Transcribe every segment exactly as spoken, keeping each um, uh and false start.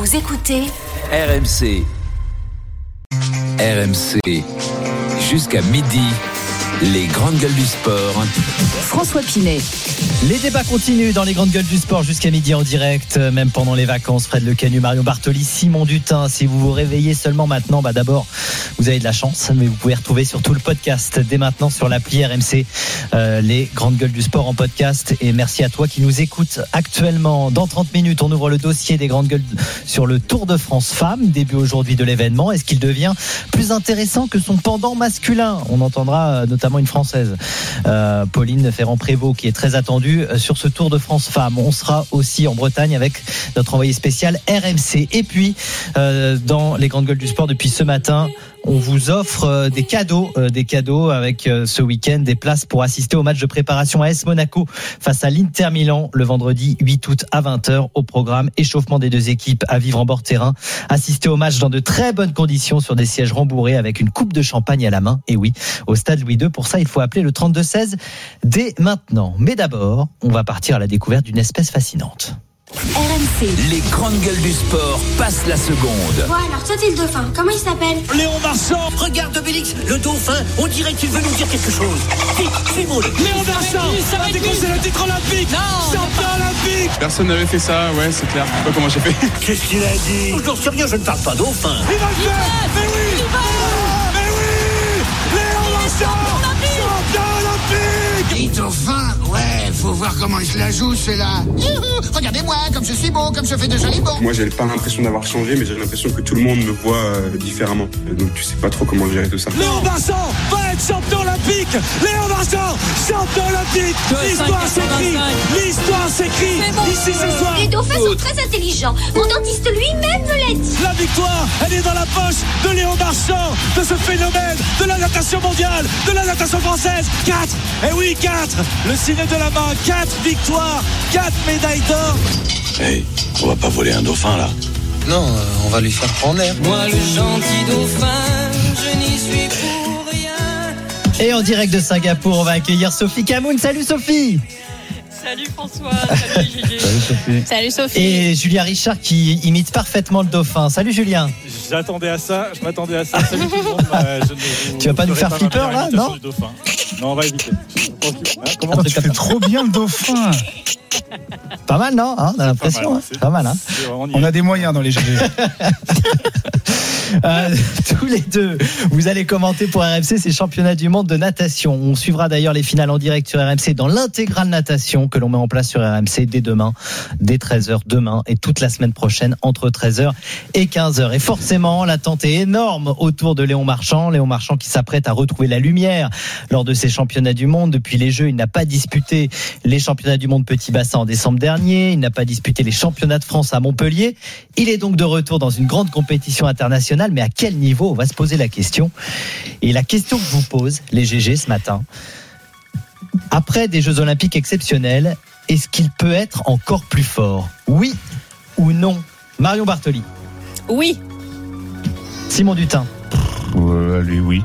Vous écoutez R M C. R M C. Jusqu'à midi, les grandes gueules du sport. François Pinet. Les débats continuent dans les grandes gueules du sport jusqu'à midi en direct, même pendant les vacances. Fred Lecanu, Marion Bartoli, Simon Dutin. Si vous vous réveillez seulement maintenant, bah d'abord, vous avez de la chance, mais vous pouvez retrouver surtout le podcast dès maintenant sur l'appli R M C, euh, les grandes gueules du sport en podcast. Et merci à toi qui nous écoutes actuellement. Dans trente minutes, on ouvre le dossier des grandes gueules sur le Tour de France Femmes, début aujourd'hui de l'événement. Est-ce qu'il devient plus intéressant que son pendant masculin? On entendra notamment une Française, euh, Pauline Ferrand-Prévot, qui est très attendue sur ce Tour de France Femmes. On sera aussi en Bretagne avec notre envoyé spécial R M C. Et puis, euh, dans les grandes gueules du sport, depuis ce matin, on vous offre euh, des cadeaux, euh, des cadeaux avec euh, ce week-end des places pour assister au match de préparation A S Monaco face à l'Inter Milan le vendredi huit août à vingt heures. Au programme, échauffement des deux équipes à vivre en bord terrain. Assister au match dans de très bonnes conditions sur des sièges rembourrés avec une coupe de champagne à la main. Et oui, au stade Louis deux. Pour ça, il faut appeler le trente-deux seize dès maintenant. Mais d'abord, on va partir à la découverte d'une espèce fascinante. R M C. Les grandes gueules du sport passent la seconde. Bon alors, toi t'es le dauphin, comment il s'appelle? Léon Marchand. Regarde Obélix, le dauphin, on dirait qu'il veut nous dire quelque chose. Vite, suis-moi. Léon Marchand a décroché le titre olympique. Champion olympique. Personne n'avait fait ça, ouais c'est clair. Je sais pas comment j'ai fait. Qu'est-ce qu'il a dit? J'en sais rien, je ne parle pas dauphin. Il va le faire. Mais oui. Mais oui. Léon Marchand, champion olympique. Les dauphins, ouais, faut voir comment il se la joue, celui-là. Youhou, regardez-moi, comme je suis beau, comme je fais de jolis bons. Moi j'ai pas l'impression d'avoir changé, mais j'ai l'impression que tout le monde me voit euh, différemment. Donc tu sais pas trop comment gérer tout ça. Léon Marchand va être champion olympique. Léon Marchand, champion olympique. L'histoire s'écrit. L'histoire s'écrit. Bon, Ici ce soir. les dauphins sont très intelligents. Mon dentiste lui-même me l'a dit. La victoire, elle est dans la poche de Léon Marchand, de ce phénomène, de la natation mondiale, de la natation française. Quatre, et oui quatre, le signe de la main, quatre victoires, quatre médailles d'or. Hey, on va pas voler un dauphin là. Non, euh, on va lui faire prendre l'air. Moi le gentil dauphin, je n'y suis pour rien. Et en direct de Singapour, on va accueillir Sophie Camoun. Salut Sophie. Salut François, salut Gigi. Salut Sophie. Salut Sophie. Et Julien Richard qui imite parfaitement le dauphin. Salut Julien. J'attendais à ça, je m'attendais à ça. Salut tout le monde. Bah, je ne vous tu vas pas nous faire flipper là, non? Non, on va éviter. Comment ah, tu fais trop bien le dauphin. Pas mal, non hein, on a l'impression, pas mal, hein, pas mal hein. On, on a des moyens dans les G G. euh, tous les deux, vous allez commenter pour R M C ces championnats du monde de natation. On suivra d'ailleurs les finales en direct sur R M C dans l'intégrale natation que l'on met en place sur R M C dès demain, dès treize heures demain et toute la semaine prochaine entre treize heures et quinze heures. Et forcément, l'attente est énorme autour de Léon Marchand. Léon Marchand qui s'apprête à retrouver la lumière lors de ces championnats du monde. Depuis les Jeux, il n'a pas disputé les championnats du monde petit bassin en décembre dernier. Il n'a pas disputé les championnats de France à Montpellier. Il est donc de retour dans une grande compétition internationale. Mais à quel niveau? On va se poser la question. Et la question que je vous pose, les G G, ce matin, après des Jeux Olympiques exceptionnels, est-ce qu'il peut être encore plus fort? Oui ou non? Marion Bartoli. Oui. Simon Dutin. Euh, allez, oui.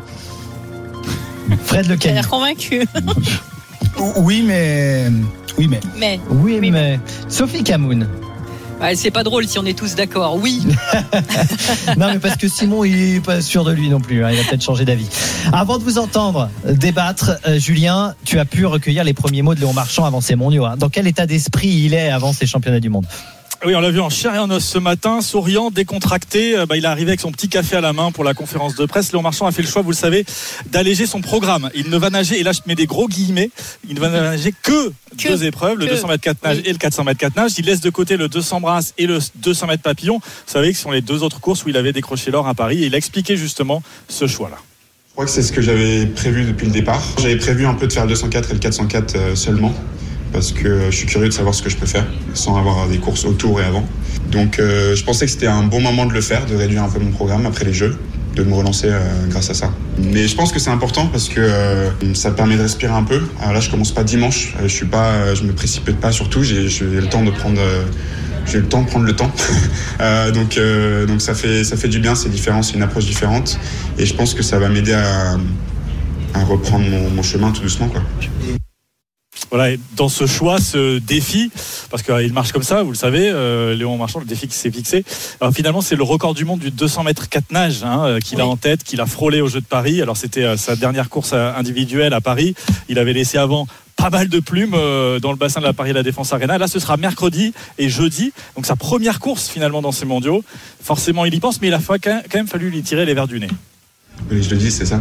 Fred Lecanu. Tu as l'air convaincu. Oui, mais... Oui, mais... Mais... Oui, oui, mais... Sophie Camoun. Ouais, c'est pas drôle si on est tous d'accord. Oui. Non, mais parce que Simon, il est pas sûr de lui non plus. Hein. Il va peut-être changer d'avis. Avant de vous entendre débattre, euh, Julien, tu as pu recueillir les premiers mots de Léon Marchand avant ces mondiaux. Hein. Dans quel état d'esprit il est avant ces championnats du monde? Oui, on l'a vu en chair et en os ce matin, souriant, décontracté. Bah, il est arrivé avec son petit café à la main pour la conférence de presse. Léon Marchand a fait le choix, vous le savez, d'alléger son programme. Il ne va nager, et là je mets des gros guillemets, il ne va nager que, que deux épreuves, le que. deux cents mètres quatre nage oui. et le quatre cents mètres quatre nage. Il laisse de côté le deux cents brasse et le deux cents mètres papillon. Vous savez que ce sont les deux autres courses où il avait décroché l'or à Paris et il a expliqué justement ce choix-là. Je crois que c'est ce que j'avais prévu depuis le départ. J'avais prévu un peu de faire le deux cent quatre et le quatre cent quatre seulement, parce que je suis curieux de savoir ce que je peux faire sans avoir des courses autour et avant. Donc euh, je pensais que c'était un bon moment de le faire, de réduire un peu mon programme après les Jeux, de me relancer euh, grâce à ça. Mais je pense que c'est important parce que euh, ça permet de respirer un peu. Alors là, je commence pas dimanche, je suis pas, je me précipite pas surtout. J'ai, j'ai le temps de prendre, euh, j'ai le temps de prendre le temps. euh, donc euh, donc ça fait ça fait du bien, c'est différent, c'est une approche différente, et je pense que ça va m'aider à, à reprendre mon, mon chemin tout doucement, quoi. Voilà, et dans ce choix, ce défi, parce qu'il marche comme ça, vous le savez, euh, Léon Marchand, le défi qui s'est fixé. Alors, finalement, c'est le record du monde du deux cents mètres quatre nages hein, qu'il oui. a en tête, qu'il a frôlé aux Jeux de Paris. Alors c'était euh, sa dernière course individuelle à Paris. Il avait laissé avant pas mal de plumes euh, dans le bassin de la Paris La Défense Arena. Là, ce sera mercredi et jeudi. Donc sa première course finalement dans ces mondiaux. Forcément, il y pense, mais il a quand même fallu lui tirer les verres du nez. Oui, je le dis, c'est ça.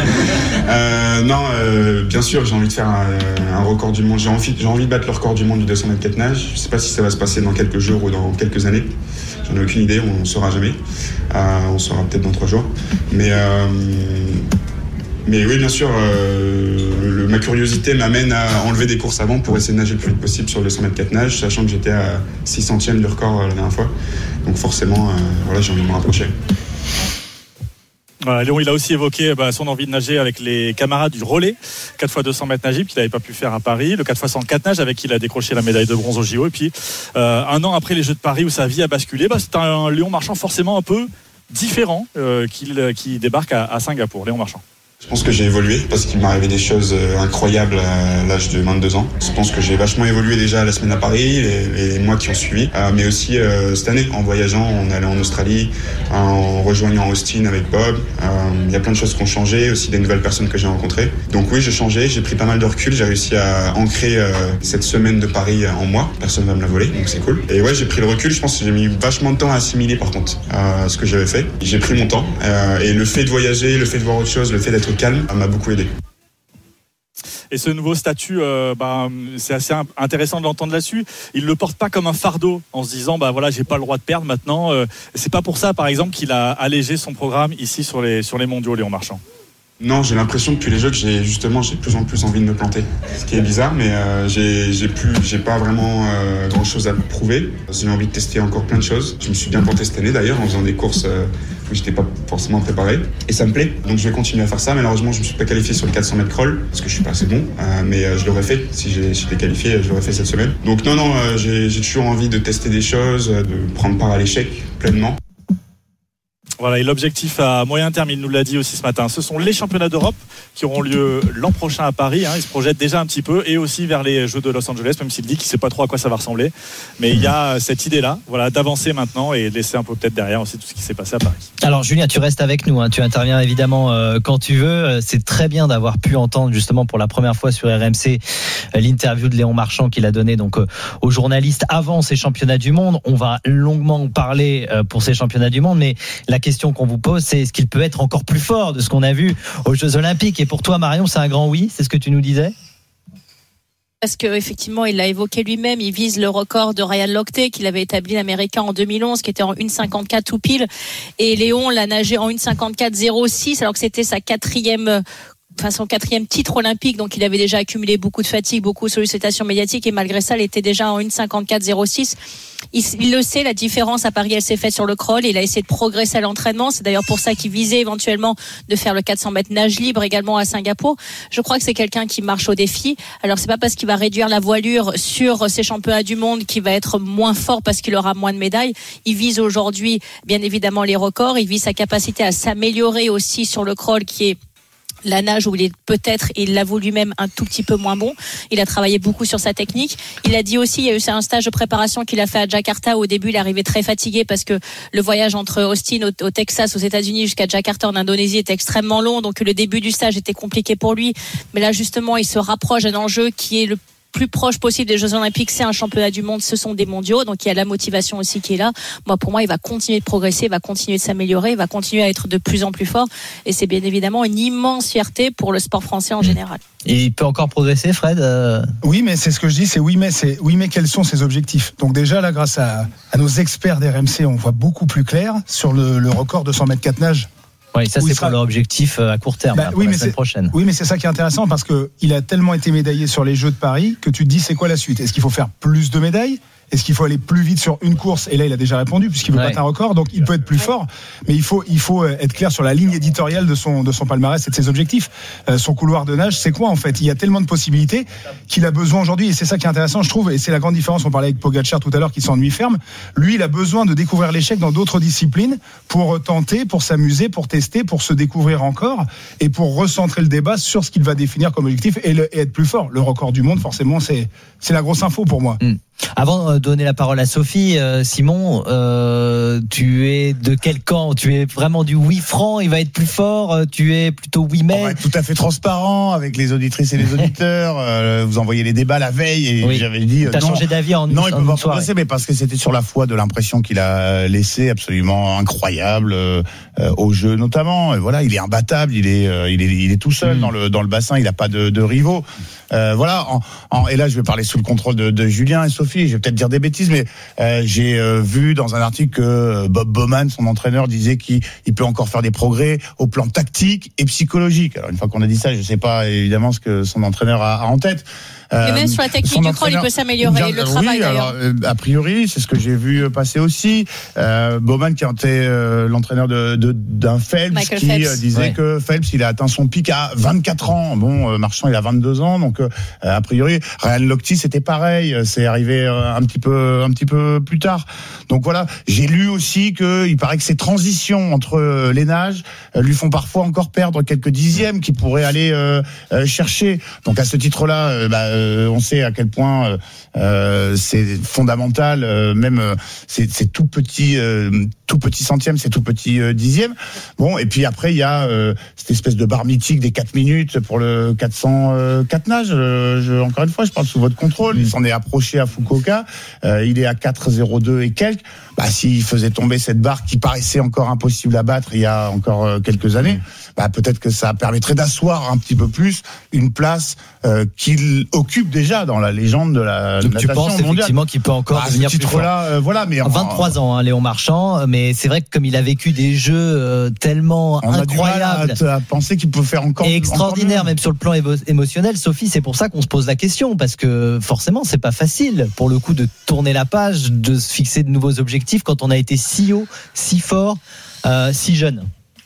euh, non, euh, bien sûr, j'ai envie de faire un, un record du monde. J'ai envie, j'ai envie de battre le record du monde du deux cents mètres quatre nages. Je ne sais pas si ça va se passer dans quelques jours ou dans quelques années. J'en ai aucune idée, on ne saura jamais. Euh, on saura peut-être dans trois jours. Mais, euh, mais oui, bien sûr, euh, le, ma curiosité m'amène à enlever des courses avant pour essayer de nager le plus vite possible sur le deux cents mètres quatre nages, sachant que j'étais à six centièmes du record la dernière fois. Donc forcément, euh, voilà, j'ai envie de me rapprocher. Voilà, Léon, il a aussi évoqué bah, son envie de nager avec les camarades du relais, quatre fois deux cents mètres nagibles qu'il n'avait pas pu faire à Paris, le quatre fois cent quatre nage avec qui il a décroché la médaille de bronze au J O. Et puis, euh, un an après les Jeux de Paris où sa vie a basculé, bah, c'est un Léon Marchand forcément un peu différent euh, qu'il, qui débarque à, à Singapour. Léon Marchand. Je pense que j'ai évolué parce qu'il m'est arrivé des choses incroyables à l'âge de vingt-deux ans. Je pense que j'ai vachement évolué déjà la semaine à Paris, les, les mois qui ont suivi, euh, mais aussi euh, cette année en voyageant, on allait en Australie, en rejoignant Austin avec Bob. Il euh, y a plein de choses qui ont changé, aussi des nouvelles personnes que j'ai rencontrées. Donc oui, j'ai changé, j'ai pris pas mal de recul, j'ai réussi à ancrer euh, cette semaine de Paris en moi. Personne ne va me la voler, donc c'est cool. Et ouais, j'ai pris le recul. Je pense que j'ai mis vachement de temps à assimiler par contre euh, ce que j'avais fait. J'ai pris mon temps euh, et le fait de voyager, le fait de voir autre chose, le fait d'être calme, ça m'a beaucoup aidé. Et ce nouveau statut, euh, bah, c'est assez intéressant de l'entendre là-dessus. Il le porte pas comme un fardeau en se disant, bah voilà, j'ai pas le droit de perdre maintenant. Euh, c'est pas pour ça, par exemple, qu'il a allégé son programme ici sur les sur les mondiaux, Léon Marchand. Non, j'ai l'impression depuis les Jeux que j'ai justement j'ai de plus en plus envie de me planter. Ce qui est bizarre, mais euh, j'ai j'ai plus j'ai pas vraiment euh, grand chose à prouver. J'ai envie de tester encore plein de choses. Je me suis bien planté cette année d'ailleurs en faisant des courses euh, où j'étais pas forcément préparé et ça me plaît. Donc je vais continuer à faire ça. Malheureusement, je me suis pas qualifié sur le quatre cents mètres crawl parce que je suis pas assez bon, euh, mais euh, je l'aurais fait si j'ai, j'étais qualifié, je l'aurais fait cette semaine. Donc non non, euh, j'ai j'ai toujours envie de tester des choses, de prendre part à l'échec pleinement. Voilà, et l'objectif à moyen terme, il nous l'a dit aussi ce matin, ce sont les championnats d'Europe qui auront lieu l'an prochain à Paris. Hein, il se projette déjà un petit peu et aussi vers les Jeux de Los Angeles, même s'il dit qu'il ne sait pas trop à quoi ça va ressembler. Mais il y a cette idée-là, voilà, d'avancer maintenant et de laisser un peu peut-être derrière aussi tout ce qui s'est passé à Paris. Alors Julien, tu restes avec nous, hein, tu interviens évidemment euh, quand tu veux. C'est très bien d'avoir pu entendre justement pour la première fois sur R M C euh, l'interview de Léon Marchand qu'il a donnée donc euh, aux journalistes avant ces championnats du monde. On va longuement parler euh, pour ces championnats du monde, mais la question qu'on vous pose, c'est est-ce qu'il peut être encore plus fort de ce qu'on a vu aux Jeux Olympiques? Et pour toi, Marion, c'est un grand oui, c'est ce que tu nous disais? Parce qu'effectivement, il l'a évoqué lui-même, il vise le record de Ryan Lochte qu'il avait établi l'Américain en deux mille onze, qui était en une cinquante-quatre tout pile. Et Léon l'a nagé en une cinquante-quatre zéro six, alors que c'était sa quatrième Enfin, son quatrième titre olympique, donc il avait déjà accumulé beaucoup de fatigue, beaucoup de sollicitations médiatiques, et malgré ça, il était déjà en une cinquante-quatre zéro six. Il, il le sait, la différence à Paris, elle s'est faite sur le crawl, et il a essayé de progresser à l'entraînement. C'est d'ailleurs pour ça qu'il visait éventuellement de faire le quatre cents mètres nage libre également à Singapour. Je crois que c'est quelqu'un qui marche au défi. Alors c'est pas parce qu'il va réduire la voilure sur ces championnats du monde qu'il va être moins fort parce qu'il aura moins de médailles. Il vise aujourd'hui, bien évidemment, les records. Il vise sa capacité à s'améliorer aussi sur le crawl, qui est la nage où il est peut-être, et il l'avoue lui-même, un tout petit peu moins bon. Il a travaillé beaucoup sur sa technique. Il a dit aussi, il y a eu un stage de préparation qu'il a fait à Jakarta. Au début, il est arrivé très fatigué parce que le voyage entre Austin au, au Texas, aux États-Unis, jusqu'à Jakarta en Indonésie était extrêmement long. Donc le début du stage était compliqué pour lui. Mais là, justement, il se rapproche d'un enjeu qui est le plus proche possible des Jeux Olympiques. C'est un championnat du monde, ce sont des mondiaux, donc il y a la motivation aussi qui est là. Moi, pour moi, il va continuer de progresser, il va continuer de s'améliorer, il va continuer à être de plus en plus fort, et c'est bien évidemment une immense fierté pour le sport français en général. Et il peut encore progresser, Fred euh... Oui, mais c'est ce que je dis, c'est oui, mais c'est oui, mais quels sont ses objectifs? Donc déjà là, grâce à, à nos experts d'R M C, on voit beaucoup plus clair sur le, le record de cent mètres quatre nage. Oui, ça c'est pour leur objectif à court terme, bah, là, pour oui, la mais semaine c'est, prochaine. Oui, mais c'est ça qui est intéressant parce que il a tellement été médaillé sur les Jeux de Paris que tu te dis c'est quoi la suite? Est-ce qu'il faut faire plus de médailles? Est-ce qu'il faut aller plus vite sur une course? Et là, il a déjà répondu puisqu'il veut Ouais. battre un record, donc il peut être plus fort. Mais il faut, il faut être clair sur la ligne éditoriale de son, de son palmarès et de ses objectifs. Euh, son couloir de nage, c'est quoi en fait? Il y a tellement de possibilités qu'il a besoin aujourd'hui, et c'est ça qui est intéressant, je trouve, et c'est la grande différence. On parlait avec Pogacar tout à l'heure qui s'ennuie ferme. Lui, il a besoin de découvrir l'échec dans d'autres disciplines pour tenter, pour s'amuser, pour tester, pour se découvrir encore et pour recentrer le débat sur ce qu'il va définir comme objectif et, le, et être plus fort. Le record du monde, forcément, c'est, c'est la grosse info pour moi. Mmh. Avant de donner la parole à Sophie, euh, Simon, euh, tu es de quel camp? Tu es vraiment du oui franc, il va être plus fort, euh, tu es plutôt oui mais? On va être tout à fait transparent avec les auditrices et les auditeurs. euh, vous envoyez les débats la veille et Oui. j'avais dit euh, T'as non, changé d'avis en non, il en peut une pas soirée. progresser, mais parce que c'était sur la foi de l'impression qu'il a laissé absolument incroyable euh, euh, au jeu notamment. Et voilà, il est imbattable, il est, euh, il est, il est tout seul Mmh. dans le dans le bassin, il a pas de, de rivaux. Euh, voilà. En, en, et là, je vais parler sous le contrôle de, de Julien et Sophie. Je vais peut-être dire des bêtises, mais euh, j'ai euh, vu dans un article que Bob Bowman, son entraîneur, disait qu'il il peut encore faire des progrès au plan tactique et psychologique. Alors une fois qu'on a dit ça, je sais pas évidemment ce que son entraîneur a, a en tête. Et même sur la technique son du crawl, il entraîneur- peut s'améliorer. Le travail, oui, d'ailleurs. alors, euh, a priori, c'est ce que j'ai vu passer aussi. Euh, Bowman, qui était euh, l'entraîneur de, de, d'un Phelps, Michael qui Phelps. euh, disait Ouais. que Phelps, il a atteint son pic à vingt-quatre ans. Bon, euh, Marchand, il a vingt-deux ans, donc euh, a priori, Ryan Lochte, c'était pareil. C'est arrivé euh, un petit peu, un petit peu plus tard. Donc voilà, j'ai lu aussi que il paraît que ces transitions entre euh, les nages euh, lui font parfois encore perdre quelques dixièmes qu'il pourrait aller euh, euh, chercher. Donc à ce titre-là, euh, bah, euh, on sait à quel point euh, euh, c'est fondamental, euh, même euh, c'est, c'est tout petit, euh, tout petit centième, c'est tout petit euh, dixième. Bon, et puis après il y a euh, cette espèce de barre mythique des quatre minutes pour le quatre cents euh, quatre nages. Euh, je, encore une fois, je parle sous votre contrôle. Il s'en est approché à Fukuoka. Euh, il est à quatre zéro deux et quelques. Bah, s'il faisait tomber cette barre qui paraissait encore impossible à battre il y a encore euh, quelques années, bah, peut-être que ça permettrait d'asseoir un petit peu plus une place euh, qu'il occupe déjà dans la légende de la Donc tu natation penses mondiale. effectivement qu'il peut encore Bah, à devenir ce plus fort. titre-là, euh, voilà, mais en- vingt-trois ans, hein, Léon Marchand, mais c'est vrai que comme il a vécu des jeux euh, tellement on a du mal à, incroyables à penser qu'il peut faire encore et extraordinaires, encore mieux. même sur le plan émo- émotionnel, Sophie, c'est pour ça qu'on se pose la question, parce que forcément, c'est pas facile pour le coup de tourner la page, de se fixer de nouveaux objectifs quand on a été si haut, si fort, euh, si jeune.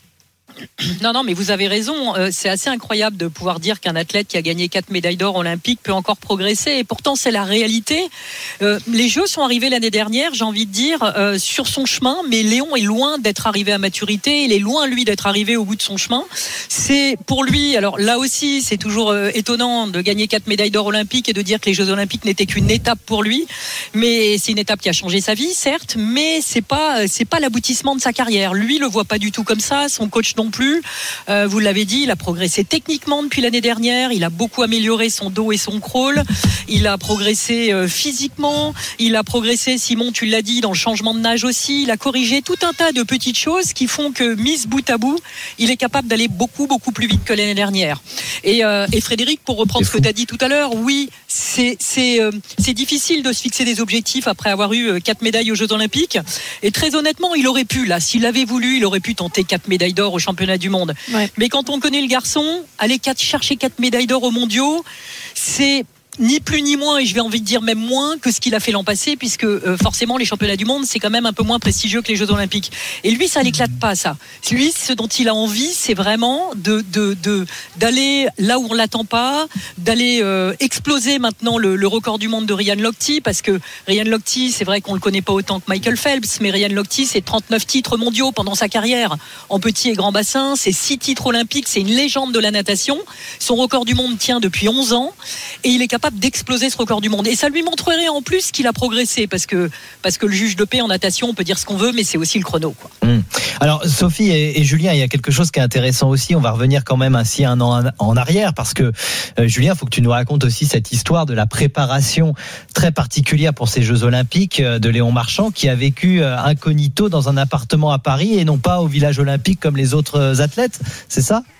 Non, non, mais vous avez raison. Euh, c'est assez incroyable de pouvoir dire qu'un athlète qui a gagné quatre médailles d'or olympiques peut encore progresser. Et pourtant, c'est la réalité. Euh, les Jeux sont arrivés l'année dernière, j'ai envie de dire, euh, sur son chemin. Mais Léon est loin d'être arrivé à maturité. Il est loin, lui, d'être arrivé au bout de son chemin. C'est pour lui, alors là aussi, c'est toujours euh, étonnant de gagner quatre médailles d'or olympiques et de dire que les Jeux olympiques n'étaient qu'une étape pour lui. Mais c'est une étape qui a changé sa vie, certes, mais c'est pas, c'est pas l'aboutissement de sa carrière. Lui, le voit pas du tout comme ça. Son coach non plus. Euh, vous l'avez dit, il a progressé techniquement depuis l'année dernière. Il a beaucoup amélioré son dos et son crawl. Il a progressé euh, physiquement. Il a progressé, Simon, tu l'as dit, dans le changement de nage aussi. Il a corrigé tout un tas de petites choses qui font que, mis bout à bout, il est capable d'aller beaucoup, beaucoup plus vite que l'année dernière. Et, euh, et Frédéric, pour reprendre ce que tu as dit tout à l'heure, oui, c'est, c'est, euh, c'est difficile de se fixer des objectifs après avoir eu euh, quatre médailles aux Jeux Olympiques. Et très honnêtement, il aurait pu, là, s'il avait voulu, il aurait pu tenter quatre médailles d'or au championnat du monde. Ouais. Mais quand on connaît le garçon, aller quatre, chercher quatre médailles d'or aux mondiaux, c'est ni plus ni moins, et je vais envie de dire même moins que ce qu'il a fait l'an passé, puisque euh, forcément les championnats du monde c'est quand même un peu moins prestigieux que les Jeux Olympiques. Et lui, ça l'éclate pas, ça. Lui, ce dont il a envie, c'est vraiment de, de, de d'aller là où on l'attend pas, d'aller euh, exploser maintenant le, le record du monde de Ryan Lochte, parce que Ryan Lochte, c'est vrai qu'on le connaît pas autant que Michael Phelps, mais Ryan Lochte, c'est trente-neuf titres mondiaux pendant sa carrière en petit et grand bassin, c'est six titres olympiques, c'est une légende de la natation. Son record du monde tient depuis onze ans et il est capable d'exploser ce record du monde. Et ça lui montrerait en plus qu'il a progressé, parce que, parce que le juge de paix en natation, on peut dire ce qu'on veut, mais c'est aussi le chrono, quoi. Mmh. Alors Sophie et, et Julien, il y a quelque chose qui est intéressant aussi. On va revenir quand même ainsi un an en arrière, parce que euh, Julien, il faut que tu nous racontes aussi cette histoire de la préparation très particulière pour ces Jeux Olympiques euh, de Léon Marchand, qui a vécu euh, incognito dans un appartement à Paris et non pas au village olympique comme les autres athlètes. C'est ça ?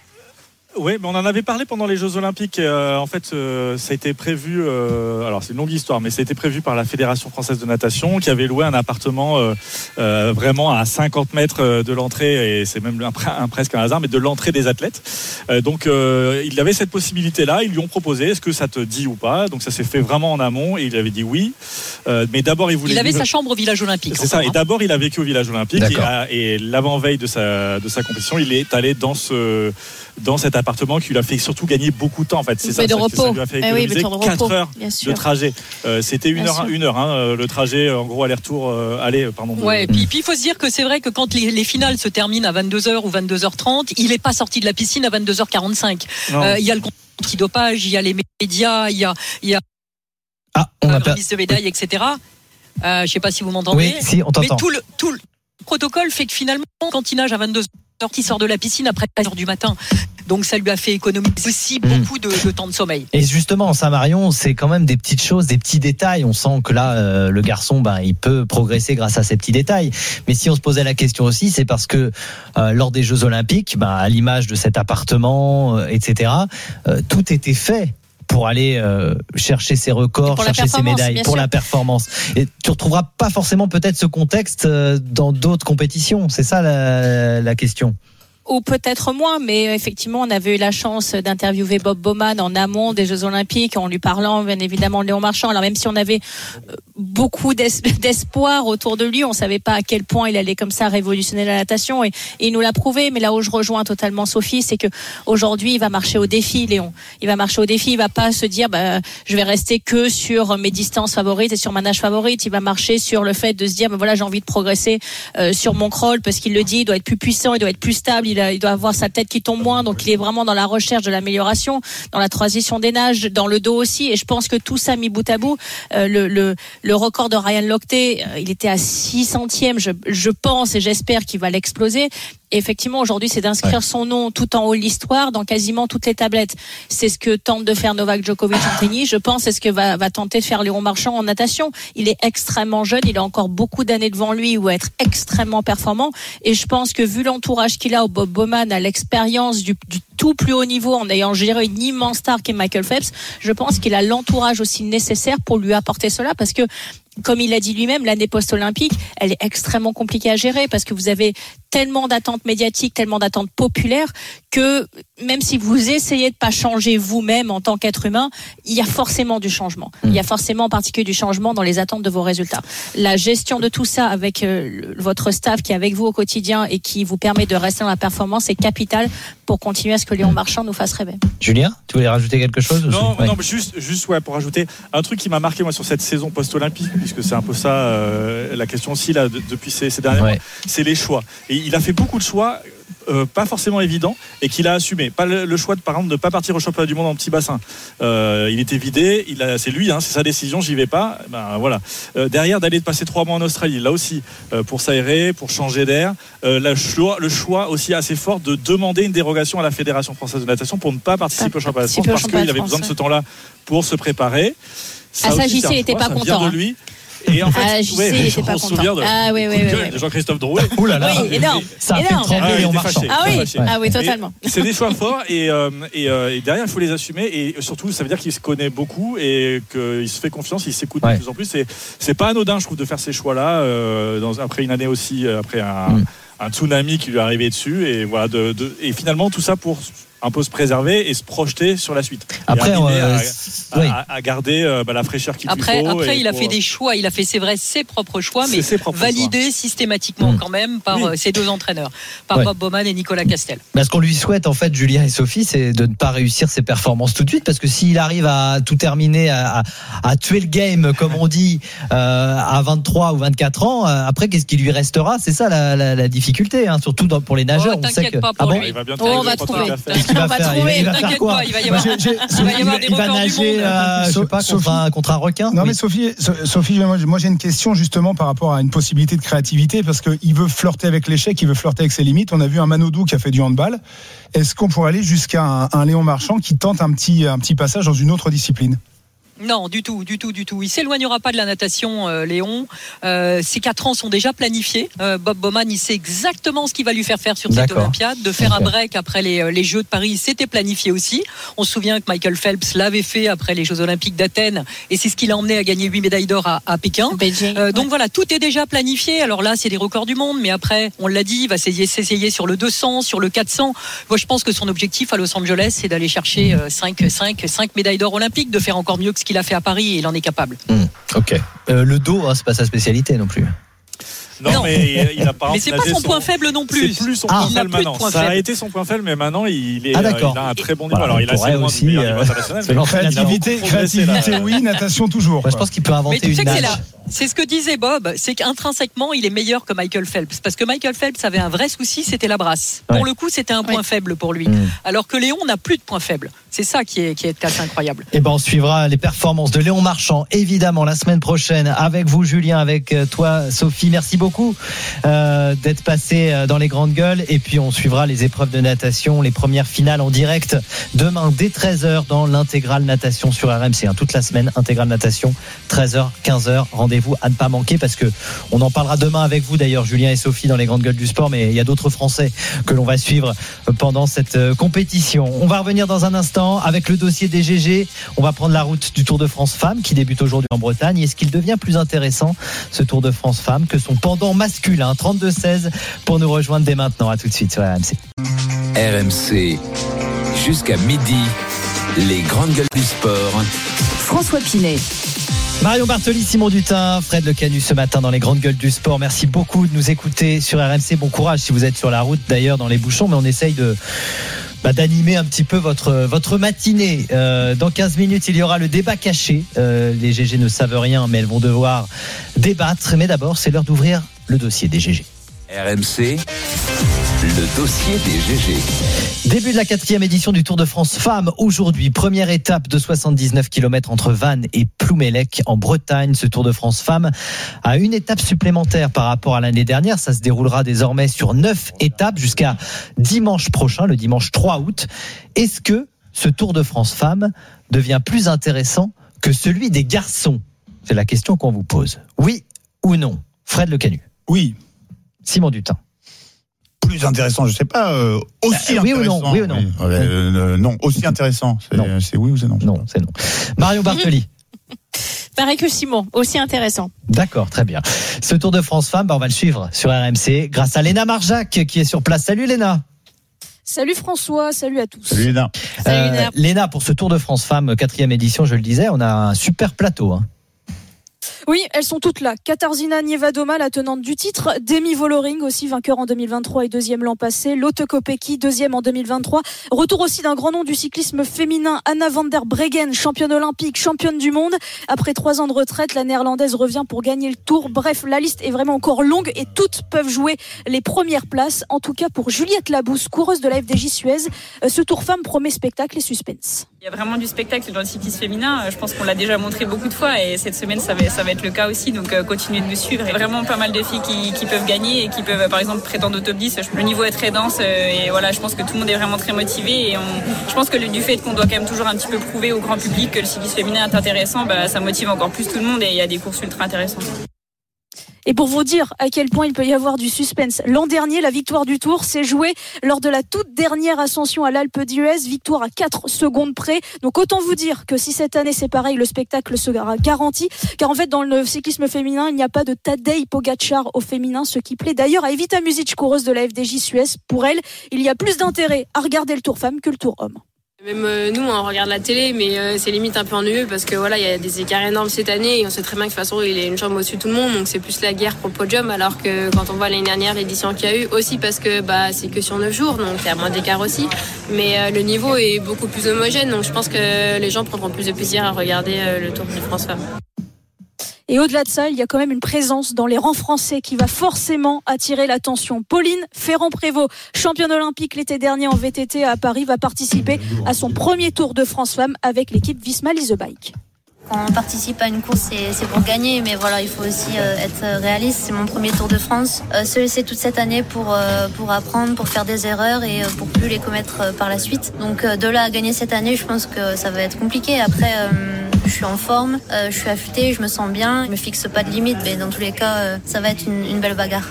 Oui, mais on en avait parlé pendant les Jeux Olympiques. Euh, en fait, euh, ça a été prévu. Euh, alors, c'est une longue histoire, mais ça a été prévu par la Fédération française de natation, qui avait loué un appartement euh, euh, vraiment à cinquante mètres de l'entrée, et c'est même un, un, presque un hasard, mais de l'entrée des athlètes. Euh, donc, euh, il avait cette possibilité-là. Ils lui ont proposé. Est-ce que ça te dit ou pas? Donc, ça s'est fait vraiment en amont, et il avait dit oui. Euh, mais d'abord, il voulait. Il avait vivre... sa chambre au village olympique. C'est ça. Hein. Et d'abord, il a vécu au village olympique, et, à, et l'avant-veille de sa de sa compétition, il est allé dans ce dans cet appartement qui lui a fait surtout gagner beaucoup de temps en fait. C'est mais ça, de ça, repos. ça lui a fait économiser eh oui, quatre heures de trajet. Euh, c'était une heure, une heure hein, le trajet en gros aller-retour euh, aller pardon. Ouais, et puis il faut se dire que c'est vrai que quand les, les finales se terminent à vingt-deux heures ou vingt-deux heures trente, il n'est pas sorti de la piscine à vingt-deux heures quarante-cinq. Il euh, y a le anti-dopage, il y a les médias, il y a il y a ah, on la a remise de médailles, et cetera. Euh, je ne sais pas si vous m'entendez. Oui, si, on t'entend. Mais tout le tout le protocole fait que finalement quand il nage à vingt-deux heures, il sort de la piscine après treize heures du matin. Donc ça lui a fait économiser aussi mmh. beaucoup de, de temps de sommeil. Et justement, Saint-Marion, c'est quand même des petites choses, des petits détails. On sent que là, euh, le garçon, ben, il peut progresser grâce à ces petits détails. Mais si on se posait la question aussi, c'est parce que euh, lors des Jeux Olympiques, ben, à l'image de cet appartement, euh, et cetera, euh, tout était fait pour aller euh, chercher ses records, chercher ses médailles, pour sûr. La performance. Et tu retrouveras pas forcément peut-être ce contexte euh, dans d'autres compétitions. C'est ça la, la question. Ou peut-être moins, mais effectivement, on avait eu la chance d'interviewer Bob Bowman en amont des Jeux Olympiques, en lui parlant bien évidemment de Léon Marchand. Alors même si on avait beaucoup d'espoir autour de lui, on savait pas à quel point il allait comme ça révolutionner la natation, et, et il nous l'a prouvé. Mais là où je rejoins totalement Sophie, c'est que aujourd'hui, il va marcher au défi, Léon. Il va marcher au défi. Il va pas se dire, bah, je vais rester que sur mes distances favorites et sur ma nage favorite. Il va marcher sur le fait de se dire, bah, voilà, j'ai envie de progresser euh, sur mon crawl, parce qu'il le dit, il doit être plus puissant, il doit être plus stable. Il, a, il doit avoir sa tête qui tombe moins, donc il est vraiment dans la recherche de l'amélioration, dans la transition des nages, dans le dos aussi. Et je pense que tout ça mis bout à bout, euh, le, le, le record de Ryan Lochte, euh, il était à six centièmes. Je, je pense et j'espère qu'il va l'exploser. Et effectivement, aujourd'hui, c'est d'inscrire ouais. son nom tout en haut de l'histoire dans quasiment toutes les tablettes. C'est ce que tente de faire Novak Djokovic en tennis. Je pense c'est ce que va, va tenter de faire Léon Marchand en natation. Il est extrêmement jeune, il a encore beaucoup d'années devant lui où être extrêmement performant. Et je pense que vu l'entourage qu'il a au Bob Bowman, à l'expérience du, du tout plus haut niveau, en ayant géré une immense star qui est Michael Phelps, je pense qu'il a l'entourage aussi nécessaire pour lui apporter cela, parce que comme il l'a dit lui-même, l'année post-olympique, elle est extrêmement compliquée à gérer, parce que vous avez tellement d'attentes médiatiques, tellement d'attentes populaires, que même si vous essayez de pas changer vous-même en tant qu'être humain, il y a forcément du changement. Il y a forcément en particulier du changement dans les attentes de vos résultats. La gestion de tout ça avec euh, votre staff qui est avec vous au quotidien et qui vous permet de rester dans la performance est capitale pour continuer à ce que Léon Marchand nous fasse rêver. Julien, tu voulais rajouter quelque chose? Non, ouais. non, juste, juste ouais, pour rajouter un truc qui m'a marqué moi sur cette saison post-olympique, puisque c'est un peu ça euh, la question aussi là de, depuis ces, ces derniers ouais. mois, c'est les choix. Et il a fait beaucoup de choix. Euh, pas forcément évident, et qu'il a assumé. Pas le, le choix de, par exemple, de ne pas partir au championnat du monde en petit bassin. Euh, il était vidé, il a, c'est lui, hein, c'est sa décision, j'y vais pas. Ben voilà. Euh, derrière, d'aller passer trois mois en Australie, là aussi, euh, pour s'aérer, pour changer d'air. Euh, le, choix, le choix aussi assez fort de demander une dérogation à la Fédération française de natation pour ne pas participer pas, au championnat de France, parce qu'il avait besoin de ce temps-là pour se préparer. Ça à ça, J C, il n'était pas content. De lui. Et en fait, ah, J C, ouais, il était pas content. De, ah oui, oui, oui, de Jean-Christophe Drouet. Ouh là là, oui, énorme, ça a énorme. fait trembler Léon Marchand. Ah oui, ah oui, totalement. Et c'est des choix forts, et, euh, et, euh, et derrière il faut les assumer, et surtout ça veut dire qu'il se connaît beaucoup et qu'il se fait confiance, il s'écoute ouais. de plus en plus. C'est, c'est pas anodin, je trouve, de faire ces choix-là euh, dans, après une année aussi, après un, mm. un tsunami qui lui est arrivé dessus, et voilà, de, de, et finalement tout ça pour un peu se préserver et se projeter sur la suite. Après, et euh, à, oui. à, à garder euh, bah, la fraîcheur qu'il après, lui faut. Après, il a pour... fait des choix. Il a fait, c'est vrai, ses propres choix, mais propres validés choix. systématiquement mmh. quand même par oui. ses deux entraîneurs, par ouais. Bob Bowman et Nicolas Castel. Mais ce qu'on lui souhaite, en fait, Julien et Sophie, c'est de ne pas réussir ses performances tout de suite, parce que s'il arrive à tout terminer, à, à, à tuer le game, comme on dit, euh, à vingt-trois ou vingt-quatre ans, euh, après, qu'est-ce qui lui restera? C'est ça la, la, la difficulté, hein, surtout dans, pour les nageurs. Oh, on sait que... pas pour ah bon lui. Il va bien oh, on va trouver. Qu'est-ce qu'il va faire? T'inquiète pas, il va y avoir, j'ai, j'ai, il va y avoir des il va records nager, du monde. Euh, je sais pas, contre un, contre un requin. Non oui. mais Sophie, Sophie, moi j'ai une question justement par rapport à une possibilité de créativité, parce qu'il veut flirter avec l'échec, il veut flirter avec ses limites. On a vu un Manodou qui a fait du handball. Est-ce qu'on pourrait aller jusqu'à un, un Léon Marchand qui tente un petit, un petit passage dans une autre discipline? Non, du tout, du tout, du tout. Il s'éloignera pas de la natation, euh, Léon. Euh, ses quatre ans sont déjà planifiés. Euh, Bob Bowman, il sait exactement ce qu'il va lui faire faire sur cette D'accord. Olympiade. De faire Ok. un break après les, les Jeux de Paris, c'était planifié aussi. On se souvient que Michael Phelps l'avait fait après les Jeux Olympiques d'Athènes, et c'est ce qui l'a emmené à gagner huit médailles d'or à, à Pékin. Beijing, Euh, donc ouais. voilà, tout est déjà planifié. Alors là, c'est des records du monde, mais après, on l'a dit, il va s'essayer, s'essayer sur le deux cents, sur le quatre cents. Moi, je pense que son objectif à Los Angeles, c'est d'aller chercher euh, cinq, cinq, cinq médailles d'or olympiques, de faire encore mieux que ce qu'il a fait à Paris. Et il en est capable. Mmh, ok. Euh, le dos, hein, c'est pas sa spécialité non plus. Non, Non. mais il a pas Mais c'est pas son point faible non plus. C'est plus son Ah. point Il n'a faible plus de maintenant. point Ça a faible. été son point faible, mais maintenant il est, Ah, euh, d'accord. il a un très bon niveau. Voilà, Alors il il a pourrait assez loin aussi, du meilleur niveau euh, international, se mais lancer il a Créativité, beaucoup progressé, là. créativité, oui, natation toujours. Moi, je quoi. pense qu'il peut Mais inventer tu sais une que c'est nage. là. C'est ce que disait Bob, c'est qu'intrinsèquement, il est meilleur que Michael Phelps. Parce que Michael Phelps avait un vrai souci, c'était la brasse. Ouais. Pour le coup, c'était un point Ouais. faible pour lui. Mmh. Alors que Léon n'a plus de point faible. C'est ça qui est, qui est assez incroyable. Eh ben, on suivra les performances de Léon Marchand, évidemment, la semaine prochaine, avec vous, Julien, avec euh, toi, Sophie. Merci beaucoup euh, d'être passé euh, dans les grandes gueules. Et puis, on suivra les épreuves de natation, les premières finales en direct demain dès treize heures dans l'intégrale natation sur R M C. Hein, toute la semaine, intégrale natation, treize heures, quinze heures. Rendez-vous à ne pas manquer parce que on en parlera demain avec vous, d'ailleurs, Julien et Sophie, dans les grandes gueules du sport. Mais il y a d'autres Français que l'on va suivre pendant cette euh, compétition. On va revenir dans un instant avec le dossier des G G. On va prendre la route du Tour de France Femmes qui débute aujourd'hui en Bretagne. Est-ce qu'il devient plus intéressant, ce Tour de France Femmes, que son pendant masculin? Trente-deux seize pour nous rejoindre dès maintenant. À tout de suite sur R M C. R M C, jusqu'à midi, les grandes gueules du sport. François Pinet. Marion Bartoli, Simon Dutin, Fred Le Canu ce matin dans les grandes gueules du sport. Merci beaucoup de nous écouter sur R M C. Bon courage si vous êtes sur la route d'ailleurs dans les bouchons, mais on essaye de bah, d'animer un petit peu votre votre matinée. Euh, dans quinze minutes, il y aura le débat caché. Euh, les G G ne savent rien, mais elles vont devoir débattre. Mais d'abord, c'est l'heure d'ouvrir le dossier des G G. R M C, le dossier des G G. Début de la quatrième édition du Tour de France Femmes aujourd'hui. Première étape de soixante-dix-neuf kilomètres entre Vannes et Ploumellec en Bretagne. Ce Tour de France Femmes a une étape supplémentaire par rapport à l'année dernière. Ça se déroulera désormais sur neuf étapes jusqu'à dimanche prochain, le dimanche trois août. Est-ce que ce Tour de France Femmes devient plus intéressant que celui des garçons? C'est la question qu'on vous pose. Oui ou non? Fred Le Canu. Oui. Simon Dutin. Plus intéressant, je sais pas, euh, aussi Euh, oui ou non, intéressant. oui ou non Euh, euh, non, aussi intéressant. C'est, Non. c'est oui ou c'est non? Non, c'est non. Marion Bartoli. Pareil que Simon, aussi intéressant. D'accord, très bien. Ce Tour de France Femmes, bah on va le suivre sur R M C grâce à Léna Marjac qui est sur place. Salut Léna. Salut François, salut à tous. Salut Léna. Salut, Léna. Euh, Léna, pour ce Tour de France Femmes, quatrième édition, je le disais, on a un super plateau. Hein. Oui, elles sont toutes là. Katarzyna Niewedoma, la tenante du titre. Demi Vollering aussi, vainqueur en deux mille vingt-trois et deuxième l'an passé. Lotte Kopecky, deuxième en deux mille vingt-trois. Retour aussi d'un grand nom du cyclisme féminin, Anna van der Breggen, championne olympique, championne du monde. Après trois ans de retraite, la néerlandaise revient pour gagner le Tour. Bref, la liste est vraiment encore longue et toutes peuvent jouer les premières places. En tout cas pour Juliette Labousse, coureuse de la F D J Suez. Ce Tour Femme promet spectacle et suspense. Il y a vraiment du spectacle dans le cyclisme féminin. Je pense qu'on l'a déjà montré beaucoup de fois et cette semaine, ça va, ça va être le cas aussi. Donc, euh, continuez de nous suivre. Il y a vraiment pas mal de filles qui, qui peuvent gagner et qui peuvent, par exemple, prétendre au top dix. Le niveau est très dense euh, et voilà, je pense que tout le monde est vraiment très motivé. Et on, je pense que le, du fait qu'on doit quand même toujours un petit peu prouver au grand public que le cyclisme féminin est intéressant, bah, ça motive encore plus tout le monde et il y a des courses ultra intéressantes. Et pour vous dire à quel point il peut y avoir du suspense, l'an dernier, la victoire du Tour s'est jouée lors de la toute dernière ascension à l'Alpe d'Huez, victoire à quatre secondes près. Donc autant vous dire que si cette année c'est pareil, le spectacle sera garanti. Car en fait, dans le cyclisme féminin, il n'y a pas de Tadej Pogacar au féminin, ce qui plaît d'ailleurs à Evita Music, coureuse de la F D J Suez. Pour elle, il y a plus d'intérêt à regarder le Tour femme que le Tour homme. Même euh, nous, on regarde la télé, mais euh, c'est limite un peu ennuyeux parce que voilà, il y a des écarts énormes cette année et on sait très bien que de toute façon, il est une jambe au-dessus de tout le monde, donc c'est plus la guerre pour le podium. Alors que quand on voit l'année dernière, l'édition qu'il y a eu aussi parce que bah c'est que sur neuf jours, donc il y a moins d'écart aussi. Mais euh, le niveau est beaucoup plus homogène, donc je pense que les gens prendront plus de plaisir à regarder euh, le Tour de France Femmes. Et au-delà de ça, il y a quand même une présence dans les rangs français qui va forcément attirer l'attention. Pauline Ferrand-Prévot, championne olympique l'été dernier en V T T à Paris, va participer à son premier Tour de France Femmes avec l'équipe Visma Lease Bike. Quand on participe à une course, c'est, c'est pour gagner, mais voilà, il faut aussi euh, être réaliste. C'est mon premier Tour de France. Euh, se laisser toute cette année pour, euh, pour apprendre, pour faire des erreurs et euh, pour plus les commettre euh, par la suite. Donc euh, de là à gagner cette année, je pense que ça va être compliqué. Après, euh, que je suis en forme, euh, je suis affûtée, je me sens bien, je me fixe pas de limite, mais dans tous les cas, euh, ça va être une, une belle bagarre.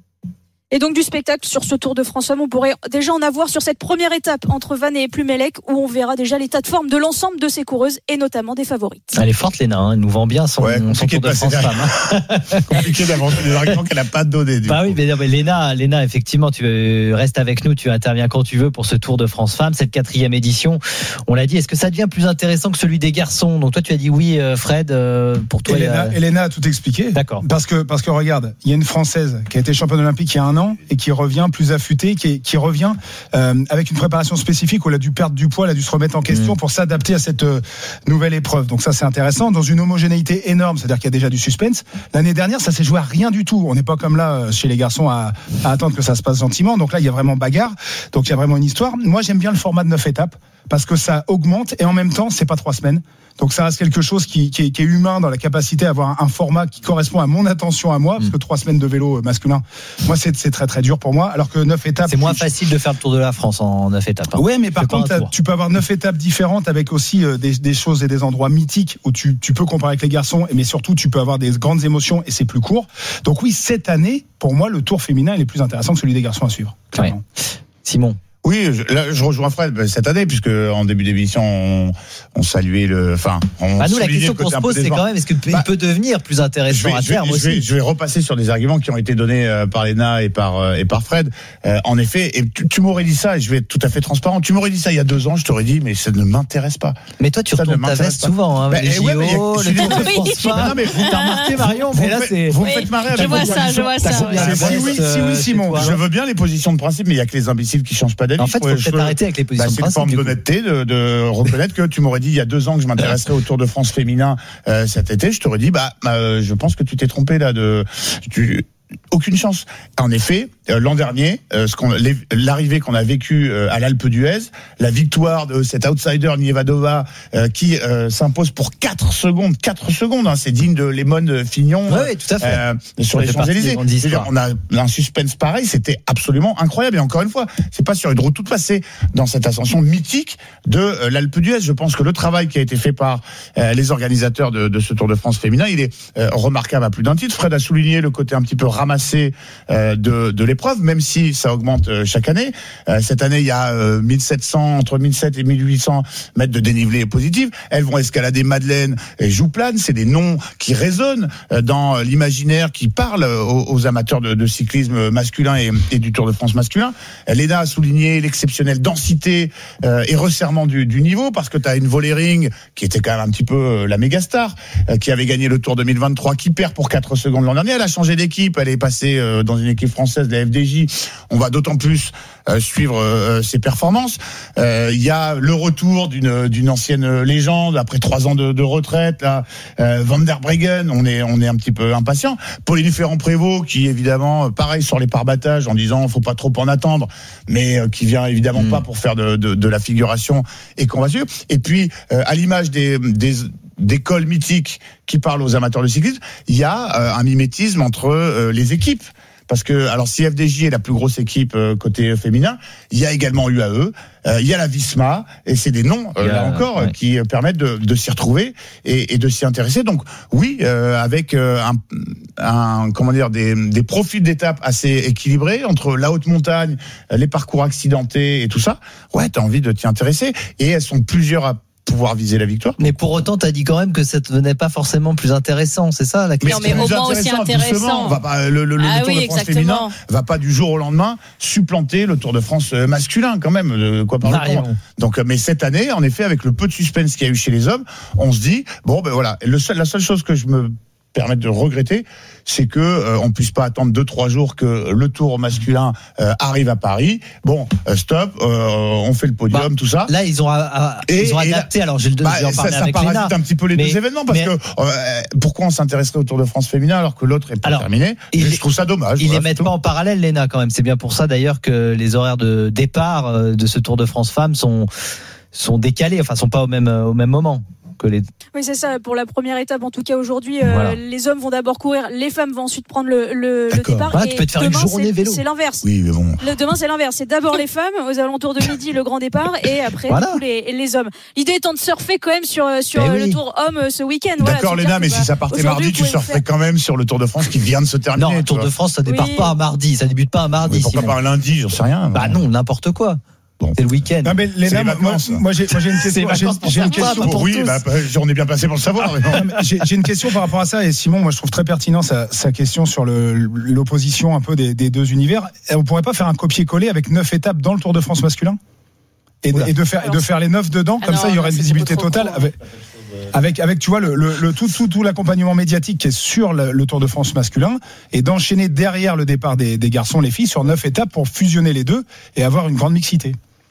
Et donc du spectacle sur ce Tour de France Femmes, on pourrait déjà en avoir sur cette première étape entre Vannes et Plumelec, où on verra déjà l'état de forme de l'ensemble de ces coureuses et notamment des favorites. Elle est forte, Léna, hein. Elle nous vend bien son, ouais, son Tour de, de France Femmes. Hein. Compliqué d'inventer des arguments qu'elle n'a pas donné. Bah coup. oui, mais, mais Léna, Léna, effectivement, tu restes avec nous, tu interviens quand tu veux pour ce Tour de France Femmes, cette quatrième édition. On l'a dit, est-ce que ça devient plus intéressant que celui des garçons? Donc toi, tu as dit oui, Fred, pour toi. Léna a... Léna a tout expliqué. D'accord. Parce que, parce que regarde, il y a une Française qui a été championne olympique il y a un an et qui revient plus affûtée, qui, qui revient euh, avec une préparation spécifique où elle a dû perdre du poids, elle a dû se remettre en question mmh. pour s'adapter à cette euh, nouvelle épreuve. Donc ça c'est intéressant, dans une homogénéité énorme, c'est-à-dire qu'il y a déjà du suspense. L'année dernière ça s'est joué à rien du tout, on n'est pas comme là chez les garçons à, à attendre que ça se passe gentiment, donc là il y a vraiment bagarre, donc il y a vraiment une histoire. Moi j'aime bien le format de neuf étapes, parce que ça augmente et en même temps c'est pas trois semaines. Donc ça reste quelque chose qui, qui, est, qui est humain dans la capacité à avoir un, un format qui correspond à mon attention à moi, parce que trois semaines de vélo masculin, moi c'est, c'est très très dur pour moi, alors que neuf étapes... C'est moins tu, facile de faire le Tour de la France en neuf étapes. Hein. Ouais, mais par contre tu peux avoir neuf étapes différentes avec aussi euh, des, des choses et des endroits mythiques où tu, tu peux comparer avec les garçons, mais surtout tu peux avoir des grandes émotions et c'est plus court. Donc oui, cette année, pour moi, le Tour féminin il est plus intéressant que celui des garçons à suivre. Ouais. Simon. Oui, je, là, je rejoins Fred cette année, puisque en début d'émission, on, on saluait le. Enfin, on bah nous, la question qu'on se pose, c'est quand même est-ce qu'il bah, peut devenir plus intéressant vais, à terme aussi. Je vais, je vais repasser sur des arguments qui ont été donnés euh, par Léna et par euh, et par Fred. Euh, en effet, et tu, tu m'aurais dit ça, et je vais être tout à fait transparent. Tu m'aurais dit ça il y a deux ans, je t'aurais dit, mais ça ne m'intéresse pas. Mais toi, tu retournes ta veste souvent, hein, bah, les J O, ouais, le Tour de France Femmes. Non, mais t'as remarqué, Marion, mais là, c'est. Vous me faites marrer avec je vois ça, je vois ça. Si oui, si oui, Simon. Je veux bien les positions de principe, mais il y a que les imbéciles qui changent pas d'avis. En fait, faut peut-être arrêter avec les positions bah, de principe. C'est une forme d'honnêteté de, de reconnaître que tu m'aurais dit il y a deux ans que je m'intéresserais au Tour de France féminin euh, cet été. Je t'aurais dit bah, bah je pense que tu t'es trompé là de. Tu, aucune chance. En effet, euh, l'an dernier, euh, ce qu'on, les, l'arrivée qu'on a vécue euh, à l'Alpe d'Huez, la victoire de cet outsider Nievadova euh, qui euh, s'impose pour quatre secondes, quatre secondes, hein, c'est digne de Lemon Fignon. Oui, oui, tout à fait. Euh, sur les Champs-Élysées. On a un suspense pareil, c'était absolument incroyable. Et encore une fois, c'est pas sur une route toute passée dans cette ascension mythique de euh, l'Alpe d'Huez. Je pense que le travail qui a été fait par euh, les organisateurs de, de ce Tour de France féminin, il est euh, remarquable à plus d'un titre. Fred a souligné le côté un petit peu ramassé euh, de, de l'épreuve, même si ça augmente euh, chaque année. Euh, cette année, il y a euh, mille sept cents, entre mille sept cents et mille huit cents mètres de dénivelé positif. Elles vont escalader Madeleine et Jouplane. C'est des noms qui résonnent euh, dans l'imaginaire, qui parlent aux, aux amateurs de, de cyclisme masculin et, et du Tour de France masculin. Léna a souligné l'exceptionnelle densité euh, et resserrement du, du niveau, parce que tu as une Vollering qui était quand même un petit peu euh, la méga star, euh, qui avait gagné le Tour deux mille vingt-trois, qui perd pour quatre secondes l'an dernier. Elle a changé d'équipe, elle est passée euh, dans une équipe française de la F D J. On va d'autant plus euh, suivre euh, ses performances. Il euh, y a le retour d'une, d'une ancienne légende après trois ans de, de retraite, là, euh, Van der Breggen. On est, on est un petit peu impatient. Pauline Ferrand-Prévot, qui évidemment, pareil sur les parbattages, en disant faut pas trop en attendre, mais euh, qui vient évidemment mmh. pas pour faire de, de, de la figuration et qu'on va suivre. Et puis, euh, à l'image des, des d'écoles mythiques qui parlent aux amateurs de cyclisme, il y a euh, un mimétisme entre euh, les équipes. Parce que, alors, si F D J est la plus grosse équipe euh, côté féminin, il y a également U A E, euh, il y a la Visma, et c'est des noms, euh, là encore, ouais. qui euh, permettent de, de s'y retrouver et, et de s'y intéresser. Donc, oui, euh, avec euh, un, un, comment dire, des, des profils d'étapes assez équilibrés entre la haute montagne, les parcours accidentés et tout ça, ouais, t'as envie de t'y intéresser. Et elles sont plusieurs à pouvoir viser la victoire. Mais pour autant, tu as dit quand même que ça ne devenait pas forcément plus intéressant, c'est ça la question? Mais, non, mais au moins aussi intéressant. Va pas, le le, ah le Tour oui, de France exactement. féminin va pas du jour au lendemain supplanter le Tour de France masculin quand même. De quoi parler. Donc, mais cette année, en effet, avec le peu de suspense qu'il y a eu chez les hommes, on se dit bon ben voilà. Le seul, la seule chose que je me permettre de regretter, c'est que euh, on puisse pas attendre deux trois jours que le Tour masculin euh, arrive à Paris. Bon, euh, stop, euh, on fait le podium, bah, tout ça. Là, ils ont, à, et, ils ont adapté. Là, alors, j'ai le deux, bah, je vais en parler ça, ça avec parasite Léna. un petit peu les mais, deux événements, parce mais, que euh, pourquoi on s'intéresserait au Tour de France féminin alors que l'autre est pas alors, terminé? Il, je trouve ça dommage. Ils voilà, les mettent pas en parallèle, Léna, quand même. C'est bien pour ça d'ailleurs que les horaires de départ de ce Tour de France femmes sont sont décalés, enfin, sont pas au même au même moment. que les. Oui, c'est ça. Pour la première étape, en tout cas aujourd'hui, euh, Voilà. les hommes vont d'abord courir, les femmes vont ensuite prendre le, le, le départ. Ah, et tu peux te faire une demain, journée c'est, vélo. c'est l'inverse. Oui, mais bon. Le, demain, c'est l'inverse. C'est d'abord les femmes, aux alentours de midi, le grand départ, et après, Voilà. du coup, les, les hommes. L'idée étant de surfer quand même sur, sur Eh euh, oui. le Tour Homme euh, ce week-end. Voilà, D'accord, de se Léna, dire mais que, si bah, ça partait aujourd'hui, mardi, vous tu pouvez le surferais faire. quand même sur le Tour de France qui vient de se terminer. Non, le tu Tour vois. de France, ça départ Oui. pas un mardi, ça débute pas un mardi. Mais pourquoi Simon. pas un lundi, j'en sais rien. Bah non, n'importe quoi. Bon. C'est le week-end. Non, mais Léna, C'est les moi, vacances. moi, j'ai, moi, j'ai une C'est question. les J'ai, vacances pour j'ai une certains, question. pas pour oui, tous. bah, on est bien placé pour le savoir. Mais non. Non, mais J'ai, j'ai une question par rapport à ça, et Simon, moi je trouve très pertinent sa, sa question sur le, l'opposition un peu des, des deux univers. Et on pourrait pas faire un copier-coller avec neuf étapes dans le Tour de France masculin et, de- et de faire, et de faire les neuf dedans, Ah comme non, ça il y aurait non, une c'est visibilité beaucoup trop totale court. avec, avec, avec tu vois le, le, le tout, tout, tout l'accompagnement médiatique qui est sur le, le Tour de France masculin, et d'enchaîner derrière le départ des, des garçons, les filles, sur neuf étapes pour fusionner les deux et avoir une grande mixité.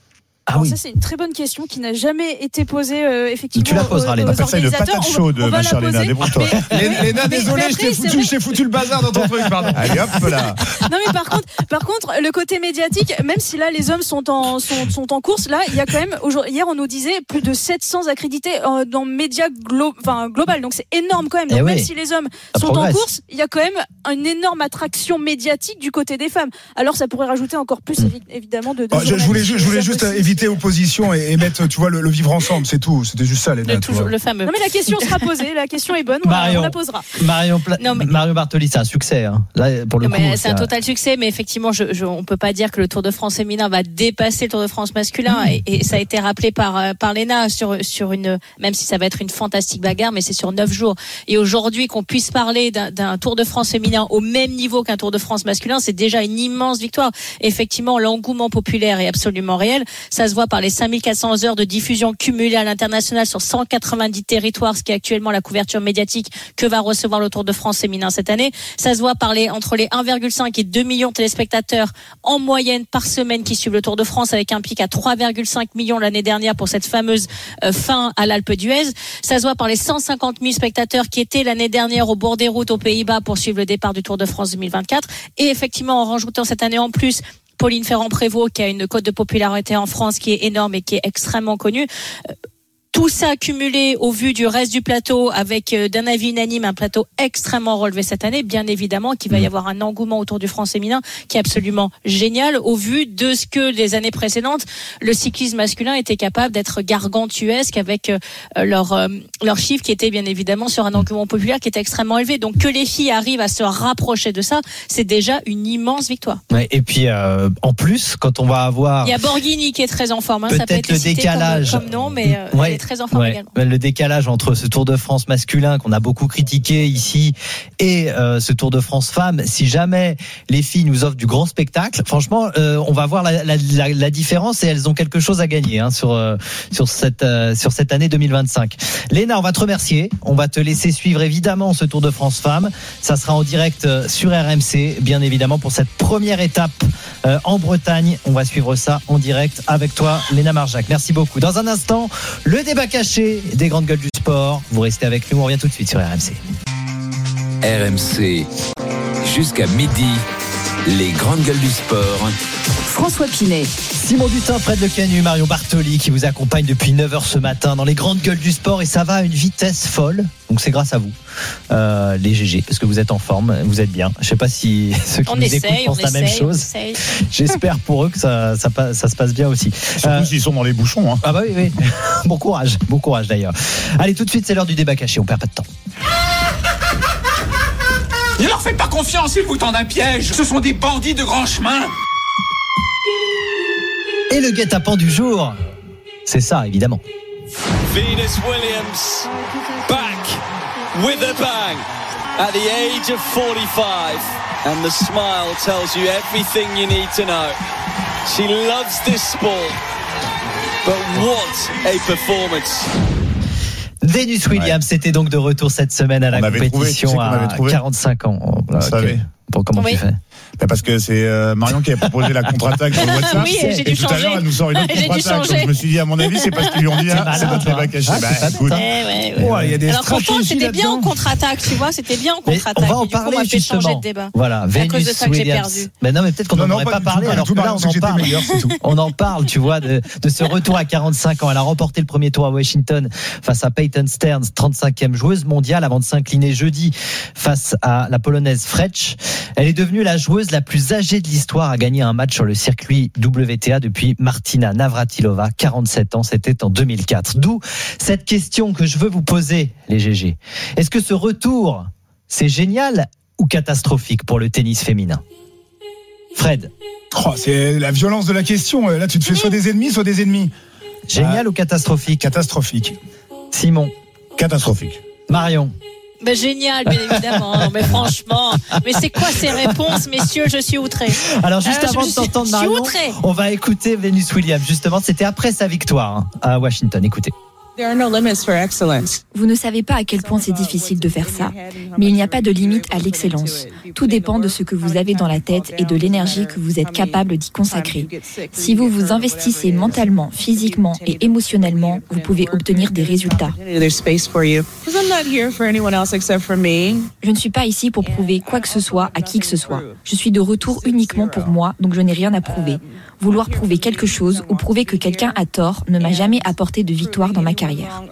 Ah Alors oui. ça, c'est une très bonne question qui n'a jamais été posée euh, effectivement. Tu la poseras, aux, Léna. aux On appelle ça une organisateurs. patate On va- chaude, on va ma la chère Léna, poser. débrouille-toi. Mais- Léna, mais- mais désolé, je après, t'ai c'est foutu, vrai- je t'ai foutu le bazar dans ton truc, pardon. Allez hop là. Non mais par contre, par contre, le côté médiatique, même si là les hommes sont en sont, sont en course, là il y a quand même aujourd'hui, hier on nous disait plus de sept cents accrédités euh, dans médias glo- enfin global, donc c'est énorme quand même. Donc Eh même oui. si les hommes Ça sont progresse. en course, il y a quand même une énorme attraction médiatique du côté des femmes. Alors ça pourrait rajouter encore plus évi- évidemment de. de Oh, je, je voulais, ju- je voulais journalistes, juste ça aussi. éviter opposition et, et mettre, tu vois, le, le vivre ensemble, c'est tout. C'était juste ça, Léna. Le, tu toujours, vois. le fameux. Non mais la question sera posée, la question est bonne, voilà, Marion. on la posera. Marion, Pla- Non, mais- Marion Bartoli, c'est un succès. Hein. Là, pour le Non, coup, mais c'est un ça- total succès, mais effectivement, je, je, on peut pas dire que le Tour de France féminin va dépasser le Tour de France masculin, et, et ça a été rappelé par euh, par Léna sur sur une, même si ça va être une fantastique bagarre, mais c'est sur neuf jours. Et aujourd'hui, qu'on puisse parler d'un, d'un Tour de France féminin au même niveau qu'un Tour de France masculin, c'est déjà une immense victoire. Effectivement, l'engouement populaire est absolument réel. Ça se voit par les cinq mille quatre cents heures de diffusion cumulées à l'international sur cent quatre-vingt-dix territoires, ce qui est actuellement la couverture médiatique que va recevoir le Tour de France féminin cette année. Ça se voit par les, entre les un virgule cinq et deux millions de téléspectateurs en moyenne par semaine qui suivent le Tour de France, avec un pic à trois virgule cinq millions l'année dernière pour cette fameuse euh, fin à l'Alpe d'Huez. Ça se voit par les cent cinquante mille spectateurs qui étaient l'année dernière au bord des routes aux Pays-Bas pour suivre le départ du Tour de France deux mille vingt-quatre. Et effectivement, en rajoutant cette année en plus Pauline Ferrand-Prévot, qui a une cote de popularité en France qui est énorme et qui est extrêmement connue. Euh, Tout ça accumulé au vu du reste du plateau, avec euh, d'un avis unanime un plateau extrêmement relevé cette année, bien évidemment qu'il va y avoir un engouement autour du France féminin qui est absolument génial, au vu de ce que les années précédentes le cyclisme masculin était capable d'être gargantuesque, avec euh, leur euh, leurs chiffres qui étaient bien évidemment sur un engouement populaire qui était extrêmement élevé. Donc que les filles arrivent à se rapprocher de ça, c'est déjà une immense victoire. Ouais, et puis euh, en plus, quand on va avoir Il y a Borghini qui est très en forme, hein, ça peut peut-être être le cité décalage, comme, comme nom, mais euh, Ouais. elle est très en forme Ouais. également. Le décalage entre ce Tour de France masculin qu'on a beaucoup critiqué ici et euh, ce Tour de France femmes, si jamais les filles nous offrent du grand spectacle, franchement, euh, on va voir la, la, la, la différence, et elles ont quelque chose à gagner hein, sur euh, sur cette euh, sur cette année deux mille vingt-cinq. Léna, on va te remercier, on va te laisser suivre évidemment ce Tour de France femmes. Ça sera en direct euh, sur R M C, bien évidemment, pour cette première étape euh, en Bretagne. On va suivre ça en direct avec toi, Léna Marjac. Merci beaucoup. Dans un instant, le débat caché des grandes gueules du sport. Vous restez avec nous, on revient tout de suite sur R M C. R M C, jusqu'à midi, les grandes gueules du sport. François Pinet. Simon Dutin, Fred Lecanu, Marion Bartoli qui vous accompagne depuis neuf heures ce matin dans les grandes gueules du sport, et ça va à une vitesse folle. Donc c'est grâce à vous, euh, les G G, parce que vous êtes en forme, vous êtes bien. Je sais pas si ceux qui On nous essaye, écoutent pensent on la même essaye, on chose. essaye. J'espère pour eux que ça, ça, passe- ça se passe bien aussi. Surtout Euh, s'ils sont dans les bouchons. Hein. Ah bah oui, oui. Bon courage, bon courage d'ailleurs. Allez, tout de suite, c'est l'heure du débat caché, on perd pas de temps. Ne leur faites pas confiance, ils vous tendent un piège. Ce sont des bandits de grand chemin. Et le guet-apens du jour, c'est ça, évidemment. Venus Williams back with a bang at the age of forty-five, and the smile tells you everything you need to know. She loves this sport, but what a performance. Venus Williams ouais. était donc de retour cette semaine à la on compétition trouvé, à quarante-cinq ans. On okay. savait. Bon, comment oui. tu fais? Parce que c'est euh, Marion qui a proposé la contre-attaque sur le WhatsApp. Oui, et j'ai et dû tout à l'heure, changer. elle nous sort une autre J'ai dû contre-attaque. Donc changer. je me suis dit, à mon avis, c'est parce qu'ils lui ont dit, ah, c'est notre débat caché. Ah, Bah, c'est pas écoute. bête, hein. Eh ouais, ouais. Oh, il y a des Alors pourtant, stratégies c'était bien en là-dedans. contre-attaque, tu vois, c'était bien en Mais contre-attaque. on va en Et du coup, parler on m'a fait changer justement. de débat. Voilà, C'est à cause de Venus ça que j'ai Williams. perdu. Mais non, mais peut-être qu'on Non, n'en non, aurait pas pas du tout, parlé. pas du Alors tout, que là, Marion, on c'est que en j'étais parle. meilleur, c'est tout. On en parle, tu vois, de, de ce retour à quarante-cinq ans. Elle a remporté le premier tour à Washington face à Peyton Stearns, trente-cinquième joueuse mondiale, avant de s'incliner jeudi face à la Polonaise Fretch. Elle est devenue la joueuse la plus âgée de l'histoire à gagner un match sur le circuit W T A depuis Martina Navratilova, quarante-sept ans. C'était en deux mille quatre. D'où cette question que je veux vous poser, les G G. Est-ce que ce retour, c'est génial ou catastrophique pour le tennis féminin? Fred. Oh, c'est la violence de la question. Là, tu te fais soit des ennemis, soit des ennemis. Génial Ah, ou catastrophique? Catastrophique. Simon. Catastrophique. Marion. Ben, génial, bien évidemment. Mais franchement, mais c'est quoi ces réponses, messieurs? Je suis outré. Alors juste Euh, avant je de suis- t'entendre je suis Marion, outré. on va écouter Venus Williams. Justement, c'était après sa victoire hein, à Washington. Écoutez. Vous ne savez pas à quel point c'est difficile de faire ça, mais il n'y a pas de limite à l'excellence. Tout dépend de ce que vous avez dans la tête et de l'énergie que vous êtes capable d'y consacrer. Si vous vous investissez mentalement, physiquement et émotionnellement, vous pouvez obtenir des résultats. Je ne suis pas ici pour prouver quoi que ce soit à qui que ce soit. Je suis de retour uniquement pour moi, donc je n'ai rien à prouver. Vouloir prouver quelque chose ou prouver que quelqu'un a tort ne m'a jamais apporté de victoire dans ma carrière.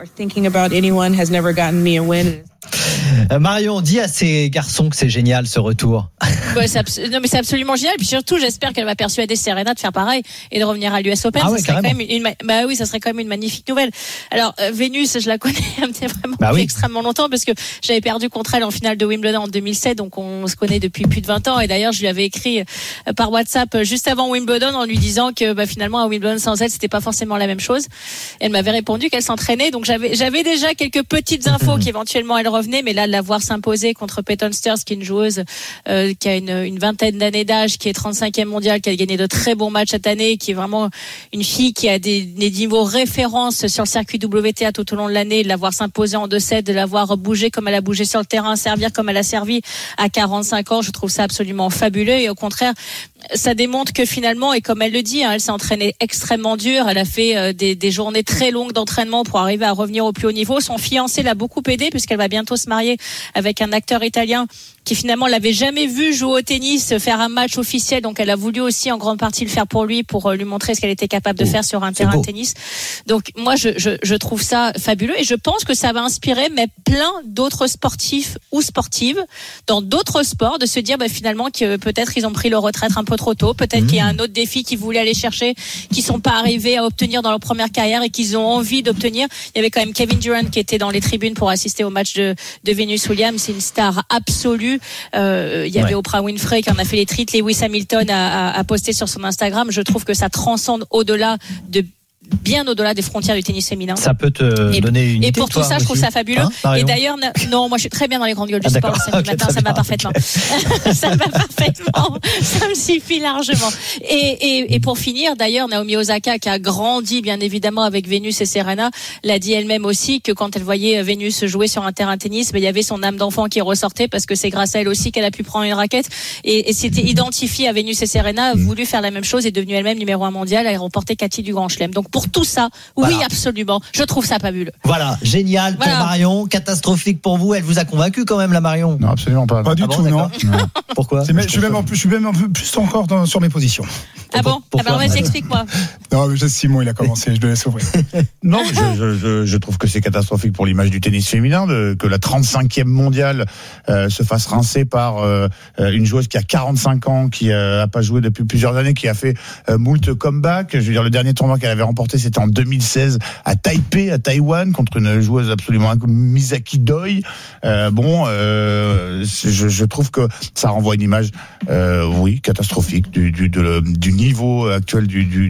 Euh, Marion, dis à ces garçons que c'est génial ce retour. Ouais, c'est abs- non mais c'est absolument génial. Puis surtout, j'espère qu'elle va persuader Serena de faire pareil et de revenir à l'U S Open. Ah ça ouais, serait quand carrément. même une, une ma- bah oui, ça serait quand même une magnifique nouvelle. Alors euh, Vénus, je la connais un petit- vraiment Bah depuis oui. extrêmement longtemps parce que j'avais perdu contre elle en finale de Wimbledon en deux mille sept, donc on se connaît depuis plus de vingt ans. Et d'ailleurs, je lui avais écrit euh, par WhatsApp euh, juste avant Wimbledon en lui disant que bah, finalement à Wimbledon sans elle, c'était pas forcément la même chose. Elle m'avait répondu qu'elle s'entraînait, donc j'avais j'avais déjà quelques petites infos qu'éventuellement elle revenait, mais là de la voir s'imposer contre Peyton Stearns, qui est une joueuse euh, qui a une, une vingtaine d'années d'âge, qui est trente-cinquième mondiale, qui a gagné de très bons matchs cette année, qui est vraiment une fille qui a des, des niveaux références sur le circuit W T A tout au long de l'année, de la voir s'imposer en deux sets, de la voir bouger comme elle a bougé sur le terrain, servir comme elle a servi à quarante-cinq ans, je trouve ça absolument fabuleux. Et au contraire, ça démontre que finalement, et comme elle le dit, hein, elle s'est entraînée extrêmement dur, elle a fait euh, des, des journées très longues d'entraînement pour arriver à revenir au plus haut niveau. Son fiancé l'a beaucoup aidé puisqu'elle va bientôt se marier avec un acteur italien qui finalement l'avait jamais vu jouer au tennis, faire un match officiel, donc elle a voulu aussi en grande partie le faire pour lui, pour euh, lui montrer ce qu'elle était capable de Oh, faire sur un c'est terrain beau. de tennis. Donc moi je, je, je trouve ça fabuleux et je pense que ça va inspirer mais plein d'autres sportifs ou sportives dans d'autres sports de se dire bah, finalement que peut-être ils ont pris leur retraite un peu trop tôt, peut-être mmh. qu'il y a un autre défi qu'ils voulaient aller chercher, qui sont pas arrivés à obtenir dans leur première carrière et qu'ils ont envie d'obtenir. Il y avait quand même Kevin Durant qui était dans les tribunes pour assister au match de, de Venus Williams, c'est une star absolue. Euh, il y avait ouais. Oprah Winfrey qui en a fait les trites, Lewis Hamilton a, a, a posté sur son Instagram. Je trouve que ça transcende au-delà de bien au-delà des frontières du tennis féminin. Ça peut te et, donner une idée. Et pour tout toi, ça, je trouve aussi. ça fabuleux. Hein, et d'ailleurs, non, moi je suis très bien dans les grandes gueules du ah, sport le samedi okay, matin, ça bien, va parfaitement. Okay. Ça va parfaitement, ça me suffit largement. Et, et, et pour finir, d'ailleurs, Naomi Osaka, qui a grandi bien évidemment avec Vénus et Serena, l'a dit elle-même aussi que quand elle voyait Vénus jouer sur un terrain de tennis, ben, il y avait son âme d'enfant qui ressortait parce que c'est grâce à elle aussi qu'elle a pu prendre une raquette et, et s'était identifiée à Vénus et Serena, a voulu faire la même chose et est devenue elle-même numéro un mondial et remporté quatre titres du Grand Chelem. Donc pour tout ça, oui, voilà. Absolument. Je trouve ça fabuleux. Voilà, génial voilà. pour Marion, catastrophique pour vous. Elle vous a convaincu quand même, la Marion? Non, absolument pas. Pas du ah tout, bon, non. non. Pourquoi? C'est, je, suis même en plus, je suis même un peu plus encore dans, sur mes positions. Ah bon? Ah ben vas-y, explique-moi. Non, mais juste Simon, il a commencé, je le laisse ouvrir. Non, mais je, je, je trouve que c'est catastrophique pour l'image du tennis féminin, de, que la trente-cinquième mondiale euh, se fasse rincer par euh, une joueuse qui a quarante-cinq ans, qui euh, a pas joué depuis plusieurs années, qui a fait euh, moult comeback. Je veux dire, le dernier tournoi qu'elle avait remporté, c'était en deux mille seize à Taipei, à Taïwan, contre une joueuse absolument Misaki Doi. Euh, bon, euh, je, je trouve que ça renvoie une image, euh, oui, catastrophique du, du, de, du niveau actuel du, du, du tennis féminin.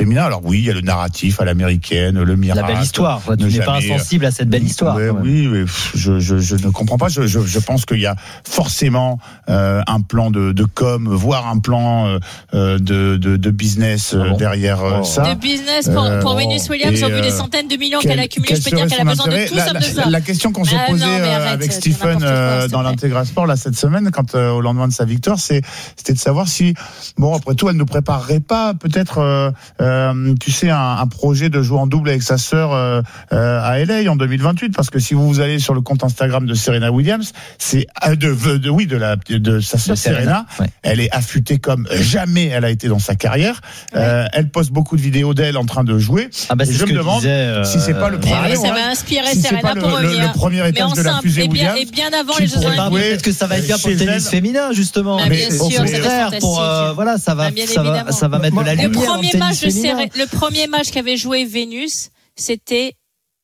féminin. Alors oui, il y a le narratif à l'américaine, le miracle. La belle histoire. Tu n'es pas insensible à cette belle histoire. Ouais, oui, mais je, je, je ne comprends pas. Je, je, je pense qu'il y a forcément euh, un plan de, de com, voire un plan euh, de, de, de business euh, ah bon derrière euh, oh. ça. De business pour, euh, pour Venus Williams, au vu des centaines de millions quel, qu'elle a accumulés, je peux dire qu'elle a besoin de tout la, sauf la, de ça. La question qu'on s'est ah, posée non, euh, avec Stephen euh, dans l'Intégra Sport là cette semaine, quand euh, au lendemain de sa victoire, c'est, c'était de savoir si, bon, après tout, elle ne préparerait pas peut-être, euh, euh, tu sais, un, un projet de jouer en double avec sa sœur euh, euh, à L A en deux mille vingt-huit, parce que si vous, vous allez sur le compte Instagram de Serena Williams, c'est de, de, de oui de la de sa sœur Serena, Serena ouais. Elle est affûtée comme jamais elle a été dans sa carrière. Ouais. Euh, elle poste beaucoup de vidéos d'elle en train de jouer. Ah bah, et je me demande disait, euh, si c'est pas le premier. Ça va inspirer si Serena pour le, le, le premier étage de la fusée et bien, Williams. Et bien avant les Jeux Olympiques. Peut-être que ça va être bien pour le tennis féminin justement. Bah, bien sûr, au contraire, pour euh, voilà, ça va, bah, ça va, ça va mettre de la lumière. Le premier match de Serena, le premier match qu'avait joué Vénus, c'était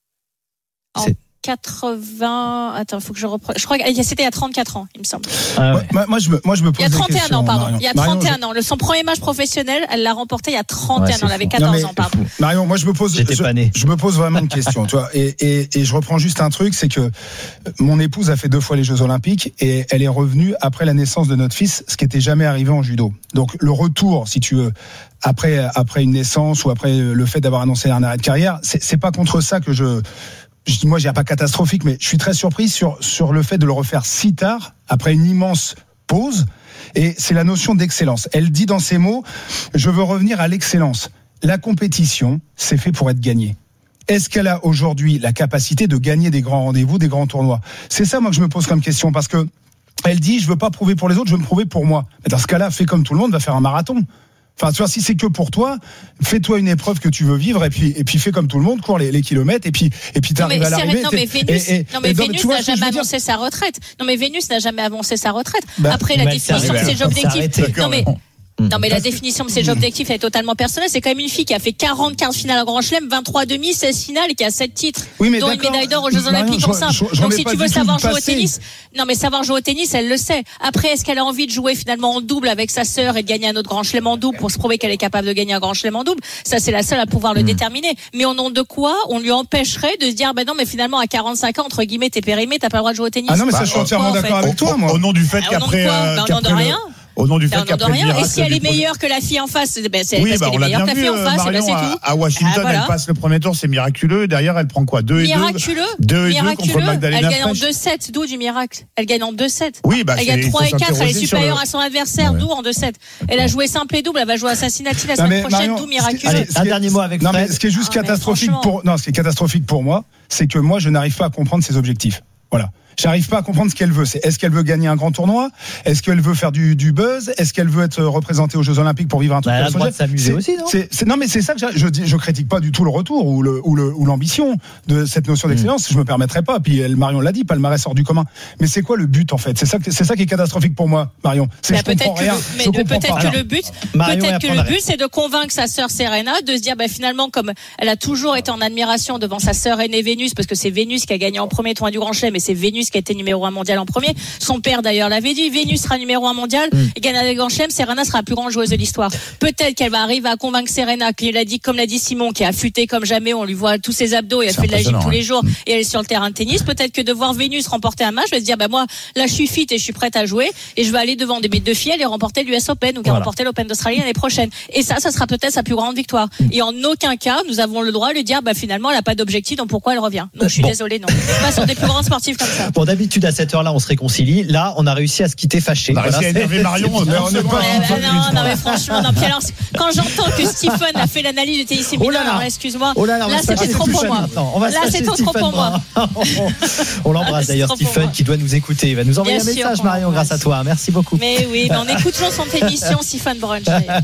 en quatre-vingts. Attends, il faut que je reprenne. Je crois que c'était il y a trente-quatre ans, il me semble. Ah ouais. moi, moi, je me, moi, je me pose il y a trente et un ans, pardon. Marion. Il y a trente et un ans. Le, son premier match professionnel, elle l'a remporté il y a trente et un ouais, ans. Elle avait quatorze ans, pardon. Marion, moi, je me pose, J'étais je, pas né. je me pose vraiment une question, tu vois. Et, et, et je reprends juste un truc, c'est que mon épouse a fait deux fois les Jeux Olympiques et elle est revenue après la naissance de notre fils, ce qui était jamais arrivé en judo. Donc, le retour, si tu veux, après, après une naissance ou après le fait d'avoir annoncé un arrêt de carrière, c'est, c'est pas contre ça que je, Je dis, moi, je dirais pas catastrophique, mais je suis très surpris sur, sur le fait de le refaire si tard, après une immense pause. Et c'est la notion d'excellence. Elle dit dans ses mots, je veux revenir à l'excellence. La compétition, c'est fait pour être gagné. Est-ce qu'elle a aujourd'hui la capacité de gagner des grands rendez-vous, des grands tournois? C'est ça, moi, que je me pose comme question, parce que elle dit, je veux pas prouver pour les autres, je veux me prouver pour moi. Mais dans ce cas-là, fais comme tout le monde, va faire un marathon. Enfin, tu vois, si c'est que pour toi, fais-toi une épreuve que tu veux vivre et puis et puis fais comme tout le monde, cours les, les kilomètres et puis et puis t'arrives à l'arrivée. Non mais Vénus, et, et, non mais Vénus n'a jamais annoncé sa retraite. Non mais Vénus n'a jamais avancé sa retraite. Bah, Après la définition de ses objectifs. Non mais Non mais la définition de ses objectifs est totalement personnelle. C'est quand même une fille qui a fait quarante quarts finales à Grand Chelem, vingt-trois demi, seize finales et qui a sept titres, oui, dont une médaille d'or aux Jeux Olympiques en simple. Donc si tu veux savoir jouer au tennis, non mais savoir jouer au tennis, elle le sait. Après, est-ce qu'elle a envie de jouer finalement en double avec sa sœur et de gagner un autre Grand Chelem en double pour se prouver qu'elle est capable de gagner un Grand Chelem en double? Ça, c'est la seule à pouvoir le mmh. déterminer. Mais au nom de quoi on lui empêcherait de se dire, ben non, mais finalement à quarante-cinq ans, entre guillemets, t'es périmé, t'as pas le droit de jouer au tennis? Ah non, mais ça, je suis entièrement d'accord avec toi, moi. Au nom du fait qu'après, au nom de rien. Au nom du fait qu'après rien. Et si elle est meilleure que la fille en face, ben c'est oui, parce bah, qu'elle est meilleure que la fille en face, Marion, et ben c'est tout. À Washington, ah, voilà. Elle passe le premier tour, c'est miraculeux. Derrière, elle prend quoi? deux et deux contre Magdalena. Elle gagne en deux sept, d'où du miracle. Elle gagne en deux sept. Oui, bah, elle gagne trois et quatre, elle est supérieure à son adversaire, d'où en deux sept. Elle a joué simple et double, elle va jouer à Cincinnati la semaine prochaine, d'où miraculeux. Un dernier mot avec Fred. Non, mais ce qui est juste catastrophique pour, non, ce qui est catastrophique pour moi, c'est que moi, je n'arrive pas à comprendre ses objectifs. Voilà. J'arrive pas à comprendre ce qu'elle veut. C'est, est-ce qu'elle veut gagner un grand tournoi? Est-ce qu'elle veut faire du, du buzz? Est-ce qu'elle veut être représentée aux Jeux Olympiques pour vivre un truc? Bah, elle a le droit de s'amuser aussi, non? C'est, c'est, non, mais c'est ça que je, je, je critique pas du tout le retour ou le, ou le, ou l'ambition de cette notion d'excellence. Mmh. Je me permettrais pas. Puis elle, Marion l'a dit, palmarès hors du commun. Mais c'est quoi le but, en fait? C'est ça, c'est ça qui est catastrophique pour moi, Marion. C'est bah, je comprends rien. Le, mais je de, peut-être pas. que Alors, le but, peut-être que le but, c'est de convaincre sa sœur Serena de se dire, bah, finalement, comme elle a toujours été en admiration devant sa sœur aînée Vénus, parce que c'est Vénus qui a gagné en premier tournoi du Grand Chelem, et c'est Vénus qui a été numéro un mondial en premier. Son père d'ailleurs l'avait dit, Vénus sera numéro un mondial mm. et gagnera le Grand Chelem, Serena sera la plus grande joueuse de l'histoire. Peut-être qu'elle va arriver à convaincre Serena, qui l'a dit, comme l'a dit Simon, qui est affûtée comme jamais, on lui voit tous ses abdos et elle c'est fait de la gym tous les jours mm. et elle est sur le terrain de tennis. Peut-être que de voir Vénus remporter un match, elle va se dire, bah moi là je suis fit et je suis prête à jouer et je vais aller devant des deux filles et remporter l'U S Open ou voilà. remporter l'Open d'Australie l'année prochaine. Et ça, ça sera peut-être sa plus grande victoire. Mm. Et en aucun cas, nous avons le droit de lui dire, bah finalement elle n'a pas d'objectif, donc pourquoi elle revient? Donc je suis bon. désolée, non. Pas sur des plus grands sportifs comme ça. Bon, d'habitude à cette heure-là, on se réconcilie. Là, on a réussi à se quitter fâché. On a réussi à énerver Marion, mais on n'est pas. Non, non, mais franchement, non. Puis alors, quand j'entends que Stephen a fait l'analyse du tennis féminin, oh là là. alors excuse-moi, oh là, là, là c'était trop pour moi. Là, c'est trop trop pour moi. On l'embrasse d'ailleurs, Stephen, qui doit nous écouter. Il va nous envoyer un message, Marion, grâce à toi. Merci beaucoup. Mais oui, mais on écoute toujours son émission, Stephen Brunch.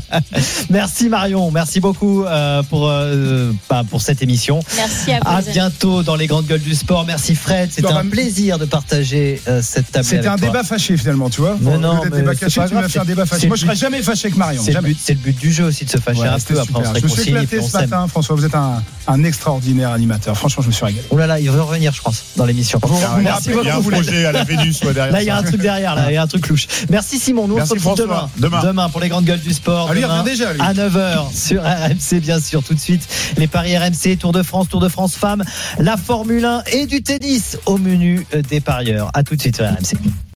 Merci Marion, merci beaucoup pour pour cette émission. Merci à vous. À bientôt dans les grandes gueules du sport. Merci Fred, c'était un plaisir de de partager euh, cette table. C'était un toi. débat fâché finalement, tu vois. Mais non, mais débat caché, tu m'as fait un débat fâché. Moi, je serais jamais fâché avec Marion. C'est le, jamais. but, c'est le but du jeu aussi de se fâcher Ouais, un peu. Après, super. on se Je me suis réconcilie. éclaté ce matin, François. Vous êtes un, un extraordinaire animateur. Franchement, je me suis régalé. Oh là là, il va revenir, je pense, dans l'émission. Vous, vous Merci beaucoup. Il y a un projet à la Vénus ouais, derrière. Là, il y a ça. un truc derrière. Là, il y a un truc louche. Merci Simon. Nous, Merci on se retrouve François. demain. Demain. Demain pour les grandes gueules du sport. Ah, lui, demain, il revient déjà, lui. à neuf heures sur R M C, bien sûr. Tout de suite, les paris R M C, Tour de France, Tour de France femmes, la Formule un et du tennis au menu des parieurs. À tout de suite sur R M C.